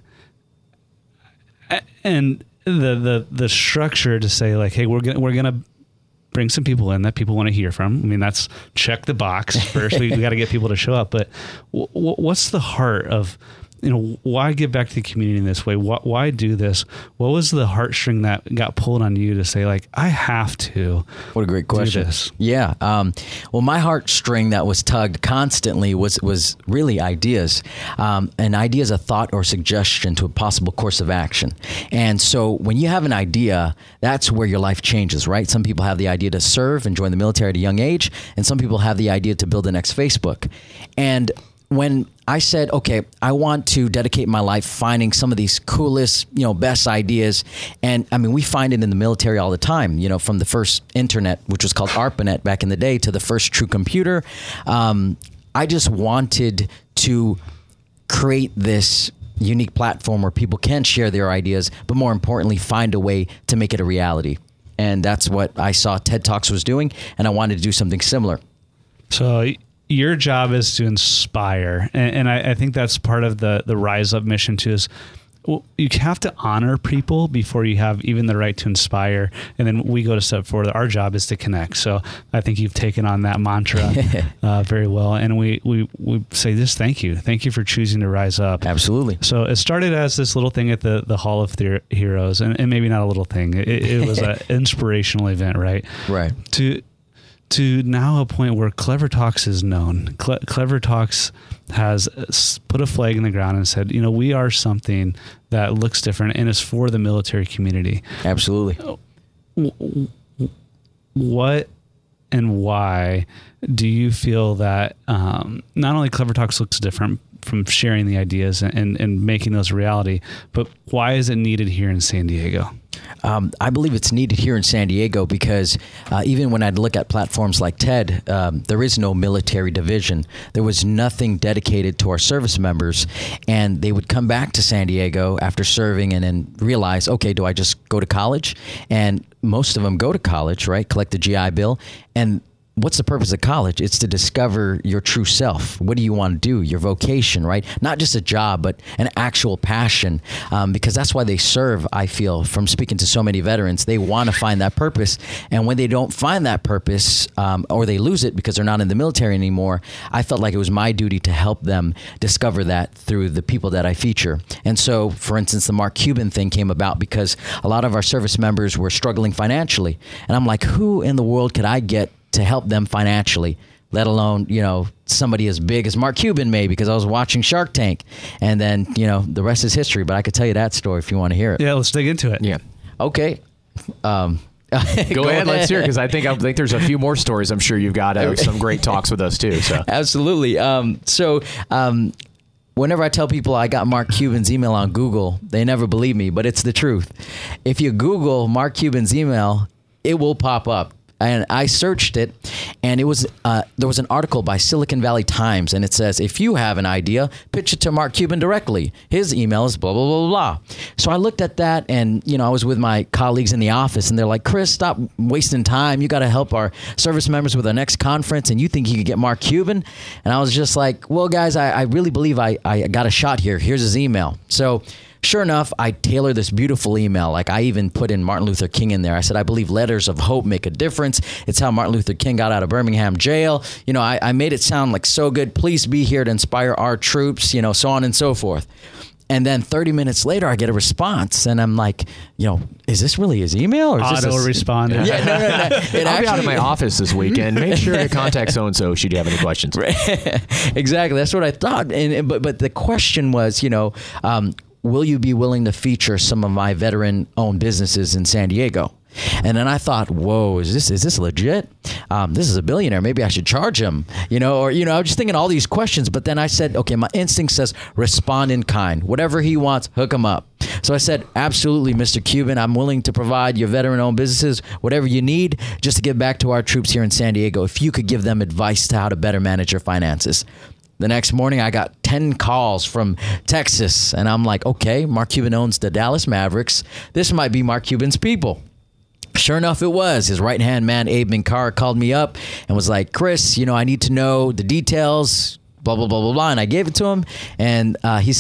and the the the structure to say, like, hey, we're gonna we're gonna bring some people in that people want to hear from. I mean, that's check the box first. we, we got to get people to show up. But w- w- what's the heart of, you know, why give back to the community in this way? Why, why do this? What was the heartstring that got pulled on you to say, like, I have to? What a great question. Do this? Yeah. Um, well, my heartstring that was tugged constantly was was really ideas. Um, an idea is a thought or suggestion to a possible course of action. And so when you have an idea, that's where your life changes, right? Some people have the idea to serve and join the military at a young age, and some people have the idea to build the next Facebook. And when I said, okay, I want to dedicate my life finding some of these coolest, you know, best ideas. And I mean, we find it in the military all the time, you know, from the first internet, which was called ARPANET back in the day, to the first true computer. Um, I just wanted to create this unique platform where people can share their ideas, but more importantly, find a way to make it a reality. And that's what I saw TED Talks was doing, and I wanted to do something similar. So your job is to inspire. And, and I, I think that's part of the, the Rise Up mission too, is well, you have to honor people before you have even the right to inspire. And then we go to step forward. Our job is to connect. So I think you've taken on that mantra uh, very well. And we, we, we say this, thank you. Thank you for choosing to rise up. Absolutely. So it started as this little thing at the, the Hall of Theor- Heroes, and, and maybe not a little thing. It, it was an inspirational event, right? Right. To to now a point where Clever Talks is known. Cle- Clever Talks has put a flag in the ground and said, you know, we are something that looks different and is for the military community. Absolutely. What and why do you feel that um, not only Clever Talks looks different from sharing the ideas and, and, and making those a reality, but why is it needed here in San Diego? Um, I believe it's needed here in San Diego because uh, even when I'd look at platforms like TED, um, there is no military division. There was nothing dedicated to our service members, and they would come back to San Diego after serving and then realize, okay, do I just go to college? And most of them go to college, right? Collect the G I Bill, and what's the purpose of college? It's to discover your true self. What do you want to do? Your vocation, right? Not just a job, but an actual passion. Um, because that's why they serve, I feel, from speaking to so many veterans. They want to find that purpose. And when they don't find that purpose, um, or they lose it because they're not in the military anymore, I felt like it was my duty to help them discover that through the people that I feature. And so, for instance, the Mark Cuban thing came about because a lot of our service members were struggling financially. And I'm like, who in the world could I get to help them financially, let alone, you know, somebody as big as Mark Cuban maybe, because I was watching Shark Tank, and then, you know, the rest is history, but I could tell you that story if you want to hear it. Yeah, let's dig into it. Yeah. Okay. Um, Go, Go ahead, let's hear it, because I think I think there's a few more stories I'm sure you've got uh, some great talks with us too. So absolutely. Um, so um, whenever I tell people I got Mark Cuban's email on Google, they never believe me, but it's the truth. If you Google Mark Cuban's email, it will pop up. And I searched it, and it was uh, there was an article by Silicon Valley Times, and it says, if you have an idea, pitch it to Mark Cuban directly. His email is blah, blah, blah, blah. So I looked at that, and, you know, I was with my colleagues in the office, and they're like, Chris, stop wasting time. You got to help our service members with our next conference, and you think you could get Mark Cuban? And I was just like, well, guys, I, I really believe I, I got a shot here. Here's his email. So sure enough, I tailored this beautiful email. Like, I even put in Martin Luther King in there. I said, I believe letters of hope make a difference. It's how Martin Luther King got out of Birmingham jail. You know, I, I made it sound like so good. Please be here to inspire our troops, you know, so on and so forth. And then thirty minutes later, I get a response, and I'm like, you know, is this really his email? Or is Auto this a, respond. Yeah, no, no, no. It I'll actually, be out of my office this weekend. Make sure to contact so-and-so should you have any questions. Exactly. That's what I thought. And but but the question was, you know, um, will you be willing to feature some of my veteran-owned businesses in San Diego? And then I thought, whoa, is this is this legit? Um, this is a billionaire. Maybe I should charge him, you know, or, you know, I was just thinking all these questions. But then I said, okay, my instinct says respond in kind. Whatever he wants, hook him up. So I said, absolutely, Mister Cuban, I'm willing to provide your veteran-owned businesses whatever you need just to give back to our troops here in San Diego. If you could give them advice to how to better manage your finances. The next morning, I got ten calls from Texas, and I'm like, okay, Mark Cuban owns the Dallas Mavericks. This might be Mark Cuban's people. Sure enough, it was. His right-hand man, Abe Minkara, called me up and was like, Chris, you know, I need to know the details, blah, blah, blah, blah, blah. And I gave it to him, and uh, he says,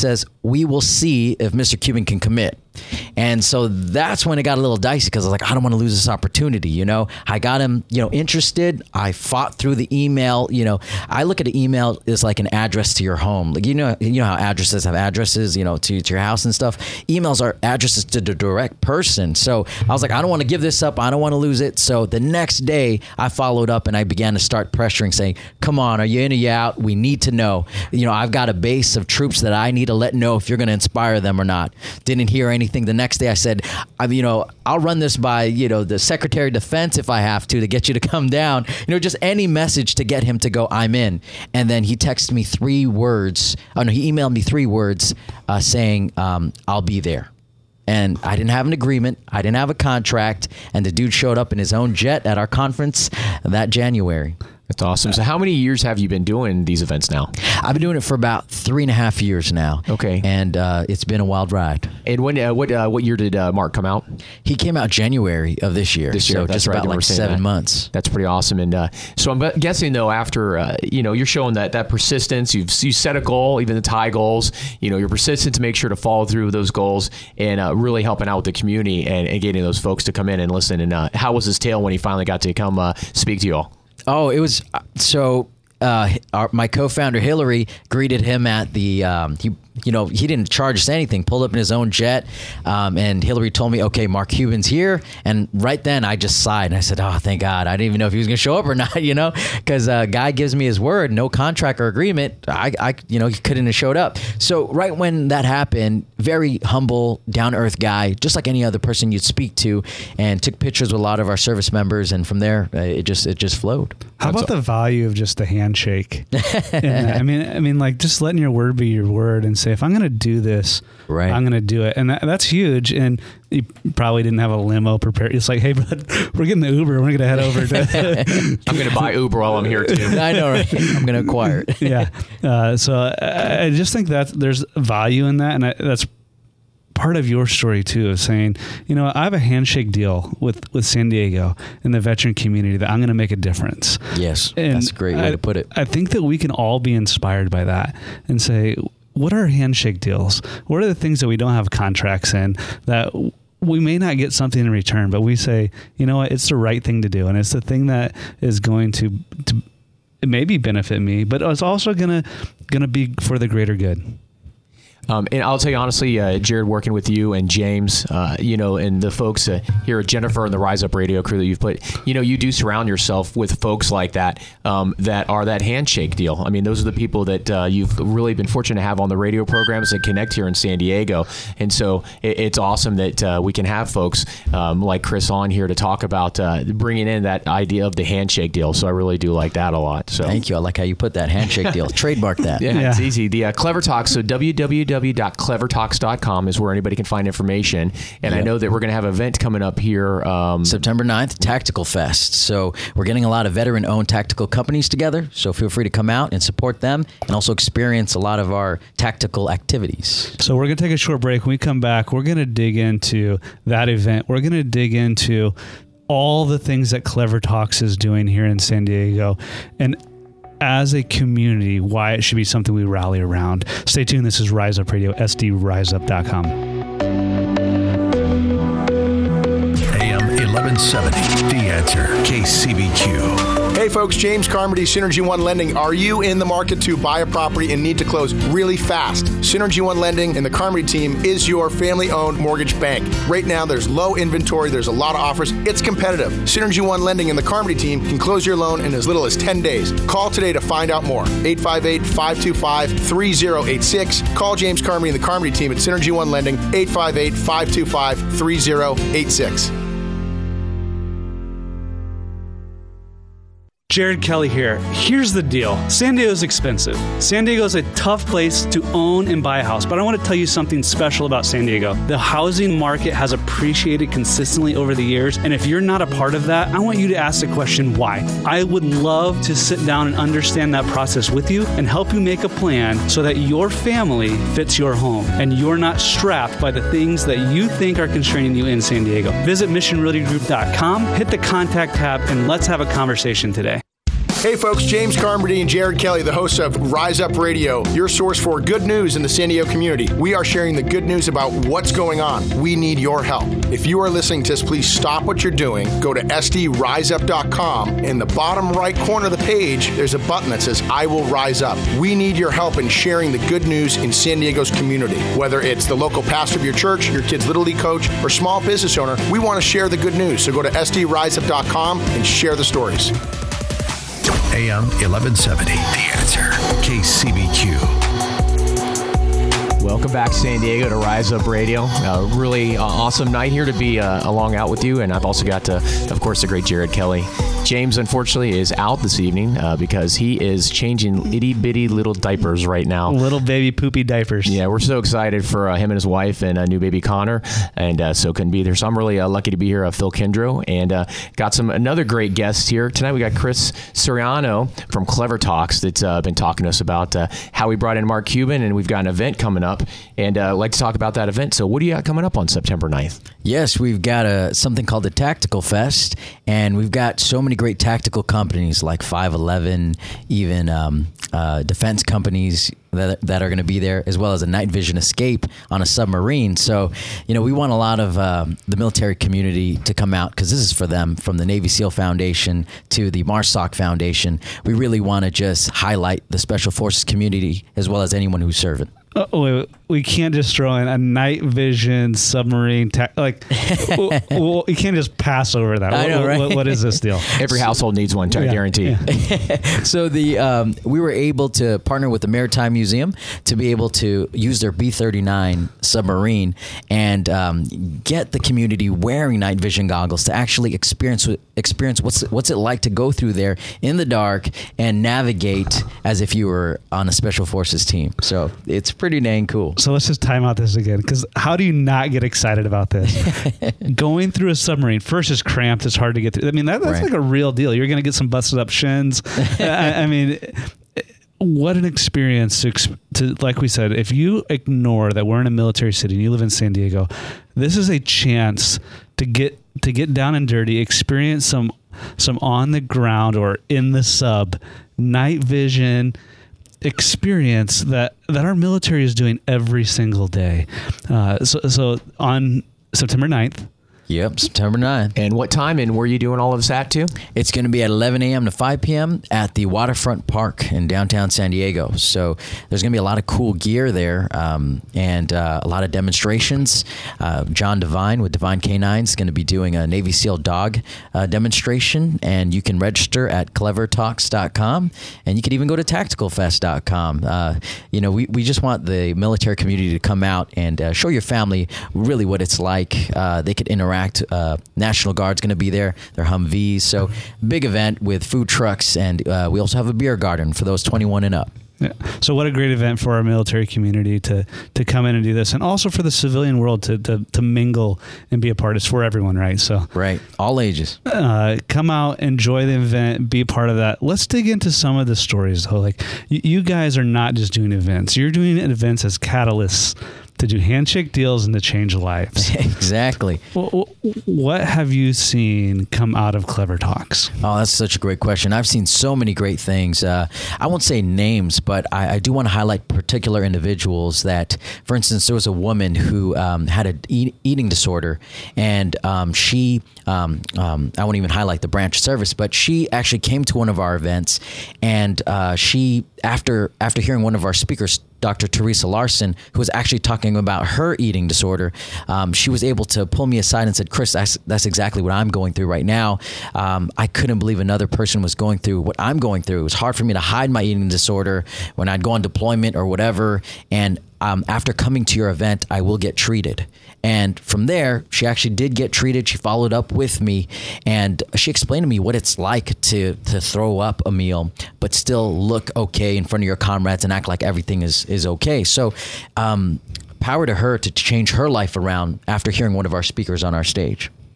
we will see if Mister Cuban can commit. And so that's when it got a little dicey because I was like, I don't want to lose this opportunity. You know, I got him, you know, interested. I fought through the email. You know, I look at an email as like an address to your home. Like, you know, you know how addresses have addresses, you know, to, to your house and stuff. Emails are addresses to the direct person. So I was like, I don't want to give this up. I don't want to lose it. So the next day I followed up and I began to start pressuring, saying, come on, are you in or you out? We need to know. You know, I've got a base of troops that I need to let know if you're going to inspire them or not. Didn't hear anything. The next day I said, I, you know, I'll run this by, you know, the Secretary of Defense if I have to, to get you to come down, you know, just any message to get him to go, I'm in. And then he texted me three words. Oh no, he emailed me three words uh, saying, um, I'll be there. And I didn't have an agreement. I didn't have a contract. And the dude showed up in his own jet at our conference that January. That's awesome. So how many years have you been doing these events now? I've been doing it for about three and a half years now. Okay. And uh, it's been a wild ride. And when uh, what uh, what year did uh, Mark come out? He came out January of this year. This year, so that's just right. about like seven that. months. That's pretty awesome. And uh, so I'm guessing though, after uh, you know, you're showing that that persistence. You've you set a goal, even the high goals. You know, you're persistent to make sure to follow through with those goals and uh, really helping out with the community and, and getting those folks to come in and listen. And uh, how was his tale when he finally got to come uh, speak to you all? Oh, it was so. Uh, our, my co-founder Hillary greeted him at the. Um, he, you know, he didn't charge us anything. Pulled up in his own jet, um, and Hillary told me, "Okay, Mark Cuban's here." And right then, I just sighed and I said, "Oh, thank God!" I didn't even know if he was going to show up or not. You know, because uh, guy gives me his word, no contract or agreement. I, I, you know, he couldn't have showed up. So right when that happened, very humble, down to earth guy, just like any other person you'd speak to, and took pictures with a lot of our service members. And from there, uh, it just it just flowed. How about the value of just a handshake? And, I mean, I mean, like just letting your word be your word and say, if I'm going to do this, right, I'm going to do it. And that, that's huge. And you probably didn't have a limo prepared. It's like, hey, bud, we're getting the Uber. We're going to head over to. I'm going to buy Uber while I'm here too. I know, right? I'm going to acquire it. Yeah. Uh, so I, I just think that there's value in that. And I, that's part of your story too, of saying, you know, I have a handshake deal with, with San Diego and the veteran community that I'm going to make a difference. Yes. And that's a great way I, to put it. I think that we can all be inspired by that and say, what are handshake deals? What are the things that we don't have contracts in that we may not get something in return, but we say, you know what, it's the right thing to do. And it's the thing that is going to, to maybe benefit me, but it's also going to, going to be for the greater good. Um, and I'll tell you honestly, uh, Jared, working with you and James, uh, you know, and the folks uh, here at Jennifer and the Rise Up Radio crew that you've put, you know, you do surround yourself with folks like that, um, that are that handshake deal. I mean, those are the people that uh, you've really been fortunate to have on the radio programs that connect here in San Diego. And so it, it's awesome that uh, we can have folks um, like Chris on here to talk about uh, bringing in that idea of the handshake deal. So I really do like that a lot. So thank you. I like how you put that handshake deal. Trademark that. Yeah, Yeah. It's easy. The uh, Clever Talk. So w w w dot clever talks dot com is where anybody can find information. And Yep. I know that we're going to have an event coming up here. Um, September ninth, Tactical Fest. So we're getting a lot of veteran-owned tactical companies together. So feel free to come out and support them and also experience a lot of our tactical activities. So we're going to take a short break. When we come back, we're going to dig into that event. We're going to dig into all the things that Clever Talks is doing here in San Diego. And as a community, why it should be something we rally around. Stay tuned. This is Rise Up Radio, S D rise up dot com. A M eleven seventy, The Answer, K C B Q. Hey folks, James Carmody, Synergy One Lending. Are you in the market to buy a property and need to close really fast? Synergy One Lending and the Carmody team is your family-owned mortgage bank. Right now, there's low inventory, there's a lot of offers, it's competitive. Synergy One Lending and the Carmody team can close your loan in as little as ten days. Call today to find out more. eight five eight, five two five, three zero eight six. Call James Carmody and the Carmody team at Synergy One Lending, eight five eight, five two five, three zero eight six. Jared Kelly here. Here's the deal. San Diego's expensive. San Diego's a tough place to own and buy a house, but I want to tell you something special about San Diego. The housing market has appreciated consistently over the years, and if you're not a part of that, I want you to ask the question, why? I would love to sit down and understand that process with you and help you make a plan so that your family fits your home and you're not strapped by the things that you think are constraining you in San Diego. Visit mission realty group dot com, hit the contact tab, and let's have a conversation today. Hey folks, James Carmody and Jared Kelly, the hosts of Rise Up Radio, your source for good news in the San Diego community. We are sharing the good news about what's going on. We need your help. If you are listening to us, please stop what you're doing. Go to S D rise up dot com. In the bottom right corner of the page, there's a button that says I will rise up. We need your help in sharing the good news in San Diego's community. Whether it's the local pastor of your church, your kid's Little League coach, or small business owner, we want to share the good news. So go to S D rise up dot com and share the stories. A M eleven seventy, The Answer, K C B Q. Welcome back, San Diego, to Rise Up Radio. Uh, really uh, awesome night here to be uh, along out with you. And I've also got, to, of course, the great Jared Kelly. James, unfortunately, is out this evening uh, because he is changing itty-bitty little diapers right now. Little baby poopy diapers. Yeah, we're so excited for uh, him and his wife and uh, new baby Connor, and uh, so couldn't be there. So I'm really uh, lucky to be here, uh, Phil Kendro, and uh, got some another great guest here. Tonight we got Chris Siriano from Clever Talks that's uh, been talking to us about uh, how we brought in Mark Cuban, and we've got an event coming up, and uh, I'd like to talk about that event. So what do you got coming up on September ninth? Yes, we've got a something called the Tactical Fest, and we've got so many great tactical companies like five eleven, even um, uh, defense companies that, that are going to be there, as well as a night vision escape on a submarine. So, you know, we want a lot of uh, the military community to come out because this is for them, from the Navy SEAL Foundation to the MARSOC Foundation. We really want to just highlight the Special Forces community as well as anyone who's serving. Uh, wait, we can't just throw in a night vision submarine ta- like well, well, you can't just pass over that. I know, what, right? what, what is this deal? Every household needs one, I Yeah, guarantee. yeah. So the um, we were able to partner with the Maritime Museum to be able to use their B thirty-nine submarine and um, get the community wearing night vision goggles to actually experience experience what's what's it like to go through there in the dark and navigate as if you were on a Special Forces team. So it's pretty dang cool. So let's just time out this again, because how do you not get excited about this? Going through a submarine, first is cramped, it's hard to get through. I mean, that, that's Right. like a real deal. You're going to get some busted up shins. I, I mean, what an experience to, to, like we said, if you ignore that we're in a military city and you live in San Diego, this is a chance to get to get down and dirty, experience some some on the ground or in the sub night vision experience that that our military is doing every single day. Uh, so, so on September ninth. Yep, September ninth. And what time and where are you doing all of this at, too? It's going to be at eleven a.m. to five p.m. at the Waterfront Park in downtown San Diego. So there's going to be a lot of cool gear there um, and uh, a lot of demonstrations. Uh, John Devine with Divine Canines is going to be doing a Navy SEAL dog uh, demonstration, and you can register at clever talks dot com, and you can even go to tactical fest dot com. Uh, you know, we, we just want the military community to come out and uh, show your family really what it's like. Uh, they could interact. Uh, National Guard's going to be there, their Humvees. So big event with food trucks, and uh, we also have a beer garden for those twenty-one and up. Yeah. So what a great event for our military community to to come in and do this, and also for the civilian world to to, to mingle and be a part. It's for everyone, right? So Right, all ages. uh, come out, enjoy the event, be a part of that. Let's dig into some of the stories, though. Like y- you guys are not just doing events; you're doing events as catalysts to do handshake deals and to change lives. Exactly. Well, what have you seen come out of Clever Talks? Oh, that's such a great question. I've seen so many great things. Uh, I won't say names, but I, I do want to highlight particular individuals that, for instance, there was a woman who um, had an eat, eating disorder, and um, she, um, um, I won't even highlight the branch service, but she actually came to one of our events, and uh, she, after after hearing one of our speakers, Doctor Teresa Larson, who was actually talking about her eating disorder, um, she was able to pull me aside and said, Chris, that's, that's exactly what I'm going through right now. Um, I couldn't believe another person was going through what I'm going through. It was hard for me to hide my eating disorder when I'd go on deployment or whatever. And um, after coming to your event, I will get treated. And from there, she actually did get treated. She followed up with me, and she explained to me what it's like to to throw up a meal, but still look okay in front of your comrades and act like everything is, is okay. So um, power to her to change her life around after hearing one of our speakers on our stage.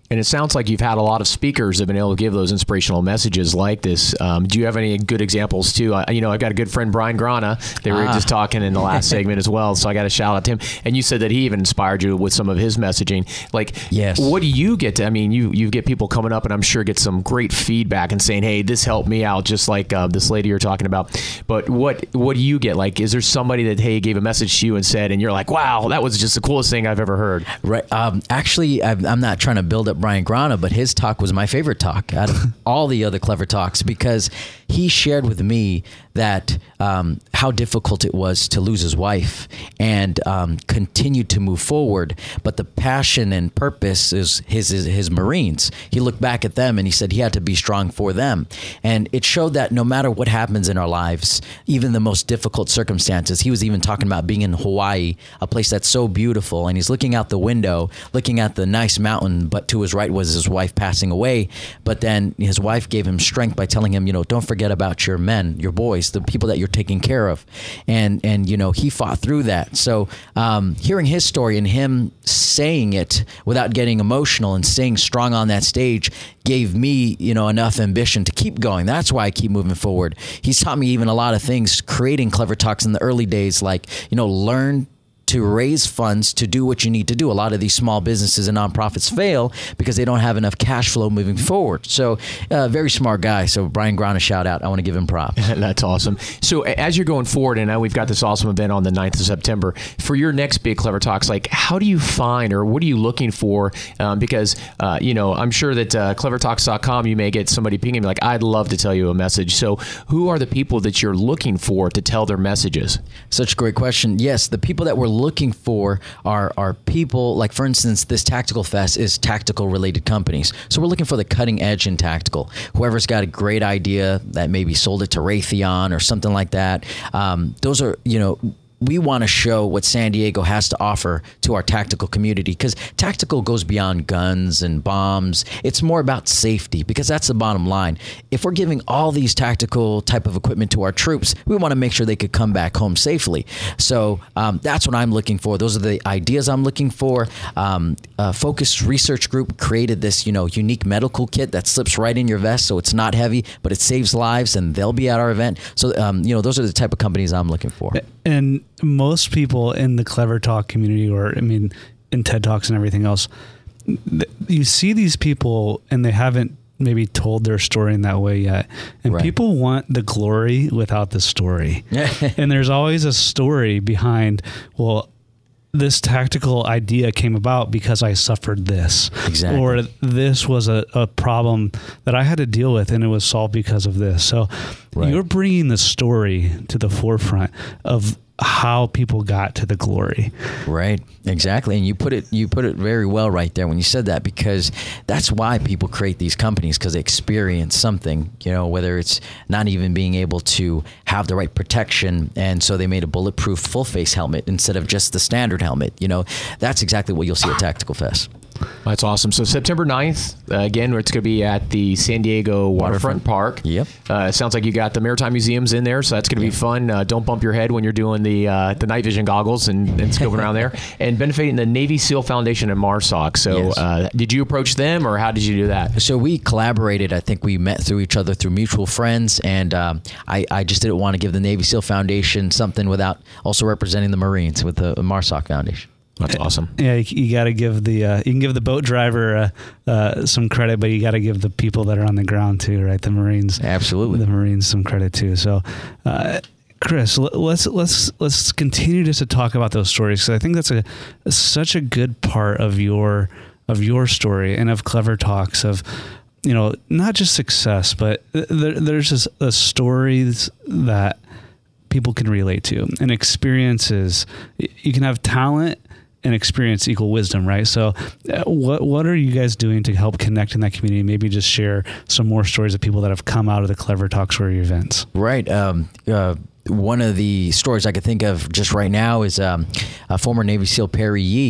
And it sounds like you've had a lot of speakers that have been able to give those inspirational messages like this. Um, do you have any good examples too? I, you know, I've got a good friend, Brian Grana. They were ah. just talking in the last segment as well, so I got to shout out to him. And you said that he even inspired you with some of his messaging. Like, yes. what do you get to? I mean, you you get people coming up, and I'm sure get some great feedback and saying, "Hey, this helped me out," just like uh, this lady you're talking about. But what what do you get? Like, is there somebody that hey gave a message to you and said, and you're like, "Wow, that was just the coolest thing I've ever heard." Right. Um, actually, I'm, I'm not trying to build up Brian Grana, but his talk was my favorite talk out of all the other Clever Talks, because he shared with me that um, how difficult it was to lose his wife and um, continue to move forward. But the passion and purpose is his, his his Marines. He looked back at them and he said he had to be strong for them. And it showed that no matter what happens in our lives, even the most difficult circumstances, he was even talking about being in Hawaii, a place that's so beautiful. And he's looking out the window, looking at the nice mountain, but to his right was his wife passing away. But then his wife gave him strength by telling him, you know, don't forget about your men, your boys, the people that you're taking care of. And, and you know, he fought through that. So um, hearing his story and him saying it without getting emotional and staying strong on that stage gave me, you know, enough ambition to keep going. That's why I keep moving forward. He's taught me even a lot of things creating Clever Talks in the early days, like, you know, learn to raise funds to do what you need to do. A lot of these small businesses and nonprofits fail because they don't have enough cash flow moving forward. So uh, very smart guy. So Brian Grana, shout out. I want to give him props. That's awesome. So as you're going forward, and now we've got this awesome event on the ninth of September, for your next big Clever Talks, like how do you find or what are you looking for? Um, because, uh, you know, I'm sure that uh, clever talks dot com, you may get somebody pinging me like, I'd love to tell you a message. So who are the people that you're looking for to tell their messages? Such a great question. Yes, the people that we're looking for are are people like, for instance, this Tactical Fest is tactical related companies. So we're looking for the cutting edge in tactical. Whoever's got a great idea that maybe sold it to Raytheon or something like that. Um, those are, you know, we want to show what San Diego has to offer to our tactical community, because tactical goes beyond guns and bombs. It's more about safety, because that's the bottom line. If we're giving all these tactical type of equipment to our troops, we want to make sure they could come back home safely. So um, that's what I'm looking for. Those are the ideas I'm looking for. Um, a focused research group created this, you know, unique medical kit that slips right in your vest, so it's not heavy, but it saves lives, and they'll be at our event. So um, you know, those are the type of companies I'm looking for. And most people in the Clever Talk community, or I mean, in TED Talks and everything else, th- you see these people and they haven't maybe told their story in that way yet. And right. people want the glory without the story. And there's always a story behind, well, this tactical idea came about because I suffered this. Exactly. Or this was a, a problem that I had to deal with and it was solved because of this. So right. you're bringing the story to the forefront of how people got to the glory. Right. Exactly. And you put it you put it very well right there when you said that, because that's why people create these companies, because they experience something, you know, whether it's not even being able to have the right protection, and so they made a bulletproof full face helmet instead of just the standard helmet. You know, that's exactly what you'll see at Tactical Fest. That's awesome. So September ninth, uh, again, it's going to be at the San Diego Waterfront, Waterfront. Park. Yep. Uh, it sounds like you got the Maritime Museums in there, so that's going to yep. be fun. Uh, don't bump your head when you're doing the uh, the night vision goggles and, and scoping around there. And benefiting the Navy SEAL Foundation in MARSOC. So yes. uh, did you approach them, or how did you do that? So we collaborated. I think we met through each other through mutual friends, and um, I, I just didn't want to give the Navy SEAL Foundation something without also representing the Marines with the MARSOC Foundation. That's awesome. Yeah, you, you got to give the uh, you can give the boat driver uh, uh, some credit, but you got to give the people that are on the ground too, right? The Marines, absolutely, the Marines some credit too. So, uh, Chris, let's let's let's continue just to talk about those stories, because I think that's a, a such a good part of your of your story and of Clever Talks, of, you know, not just success, but there, there's just a stories that people can relate to and experiences. You can have talent and experience equal wisdom, right? So uh, what what are you guys doing to help connect in that community? Maybe just share some more stories of people that have come out of the Clever Talks or your events. Right. Um, uh, one of the stories I could think of just right now is um, uh, former Navy SEAL Perry Yee.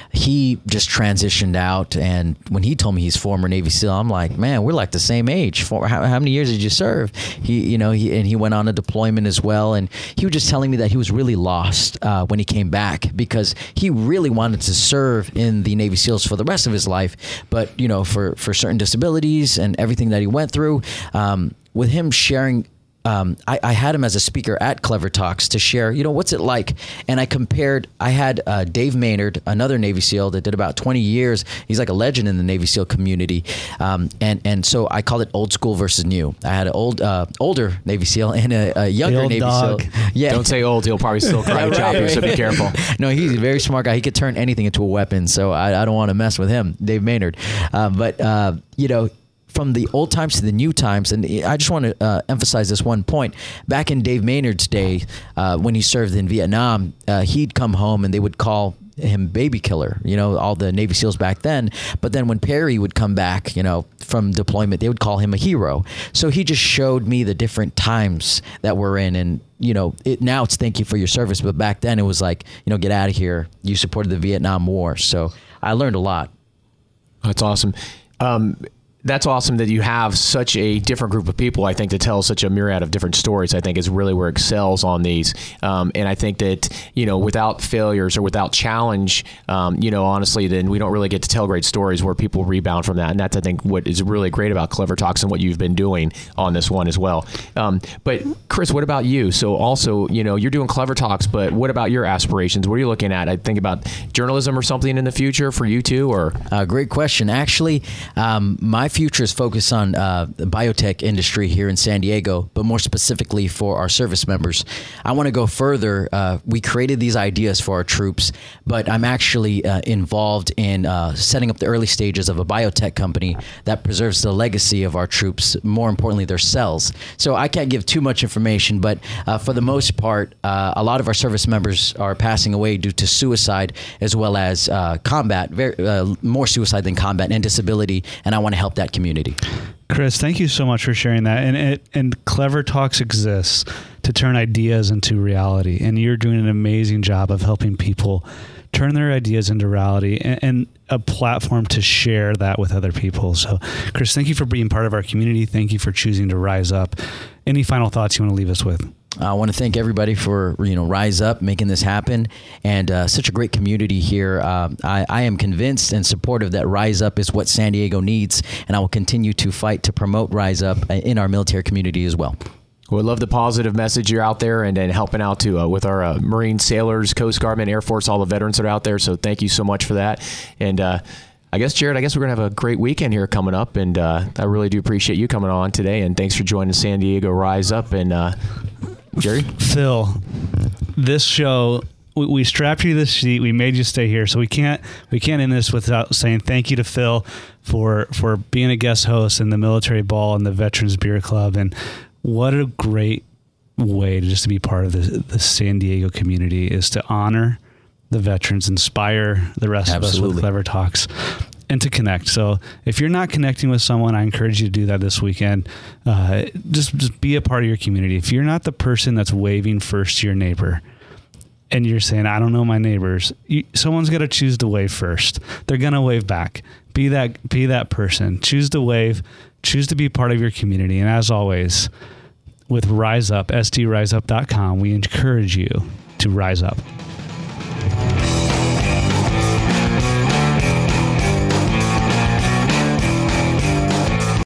he just transitioned out. And when he told me he's former Navy SEAL, I'm like, man, we're like the same age. For how, how many years did you serve? He, you know, he and he went on a deployment as well. And he was just telling me that he was really lost uh, when he came back, because he really wanted to serve in the Navy SEALs for the rest of his life. But, you know, for, for certain disabilities and everything that he went through, um, with him sharing, Um, I, I had him as a speaker at Clever Talks to share, you know, what's it like? And I compared, I had uh, Dave Maynard, another Navy SEAL that did about twenty years. He's like a legend in the Navy SEAL community. Um, and, and so I called it old school versus new. I had an old, uh, older Navy SEAL and a, a younger Navy dog. SEAL. Yeah. Don't say old. He'll probably still karate chop you, so be careful. No, he's a very smart guy. He could turn anything into a weapon. So I, I don't want to mess with him, Dave Maynard. Uh, but, uh, you know, from the old times to the new times, and I just want to uh, emphasize this one point. Back in Dave Maynard's day, uh, when he served in Vietnam, uh, he'd come home and they would call him baby killer, you know, all the Navy SEALs back then. But then when Perry would come back, you know, from deployment, they would call him a hero. So he just showed me the different times that we're in. And, you know, it, now it's thank you for your service. But back then it was like, you know, get out of here. You supported the Vietnam War. So I learned a lot. That's awesome. Um, That's awesome that you have such a different group of people, I think, to tell such a myriad of different stories. I think is really where it excels on these. Um, and I think that, you know, without failures or without challenge, um, you know, honestly, then we don't really get to tell great stories where people rebound from that. And that's, I think, what is really great about Clever Talks and what you've been doing on this one as well. Um, but Chris, what about you? So also, you know, you're doing Clever Talks, but what about your aspirations? What are you looking at? I think about journalism or something in the future for you too, or? Uh, great question. Actually, um, my future is focused on uh, the biotech industry here in San Diego, but more specifically for our service members. I want to go further. Uh, we created these ideas for our troops, but I'm actually uh, involved in uh, setting up the early stages of a biotech company that preserves the legacy of our troops, more importantly, their cells. So I can't give too much information, but uh, for the most part, uh, a lot of our service members are passing away due to suicide as well as uh, combat, very, uh, more suicide than combat and disability, and I want to help that community. Chris, thank you so much for sharing that. And it, and Clever Talks exists to turn ideas into reality. And you're doing an amazing job of helping people turn their ideas into reality and, and a platform to share that with other people. So, Chris, thank you for being part of our community. Thank you for choosing to rise up. Any final thoughts you want to leave us with? I want to thank everybody for, you know, Rise Up, making this happen, and uh, such a great community here. Uh, I, I am convinced and supportive that Rise Up is what San Diego needs, and I will continue to fight to promote Rise Up in our military community as well. We love the positive message you're out there and, and helping out too uh, with our uh, Marine sailors, Coast Guardmen, Air Force, all the veterans that are out there. So thank you so much for that. And uh, I guess, Jared, I guess we're going to have a great weekend here coming up. And uh, I really do appreciate you coming on today. And thanks for joining San Diego Rise Up. And uh, Jerry? Phil, this show, we, we strapped you to this seat. We made you stay here. So we can't we can't end this without saying thank you to Phil for, for being a guest host in the Military Ball and the Veterans Beer Club. And what a great way to just to be part of the, the San Diego community is to honor the veterans, inspire the rest Absolutely. of us with Clever Talks, and to connect. So if you're not connecting with someone, I encourage you to do that this weekend. Uh, just, just be a part of your community. If you're not the person that's waving first to your neighbor and you're saying, I don't know my neighbors, you, someone's got to choose to wave first. They're going to wave back. Be that, be that person. Choose to wave. Choose to be part of your community. And as always, with Rise Up, S D rise up dot com, we encourage you to rise up.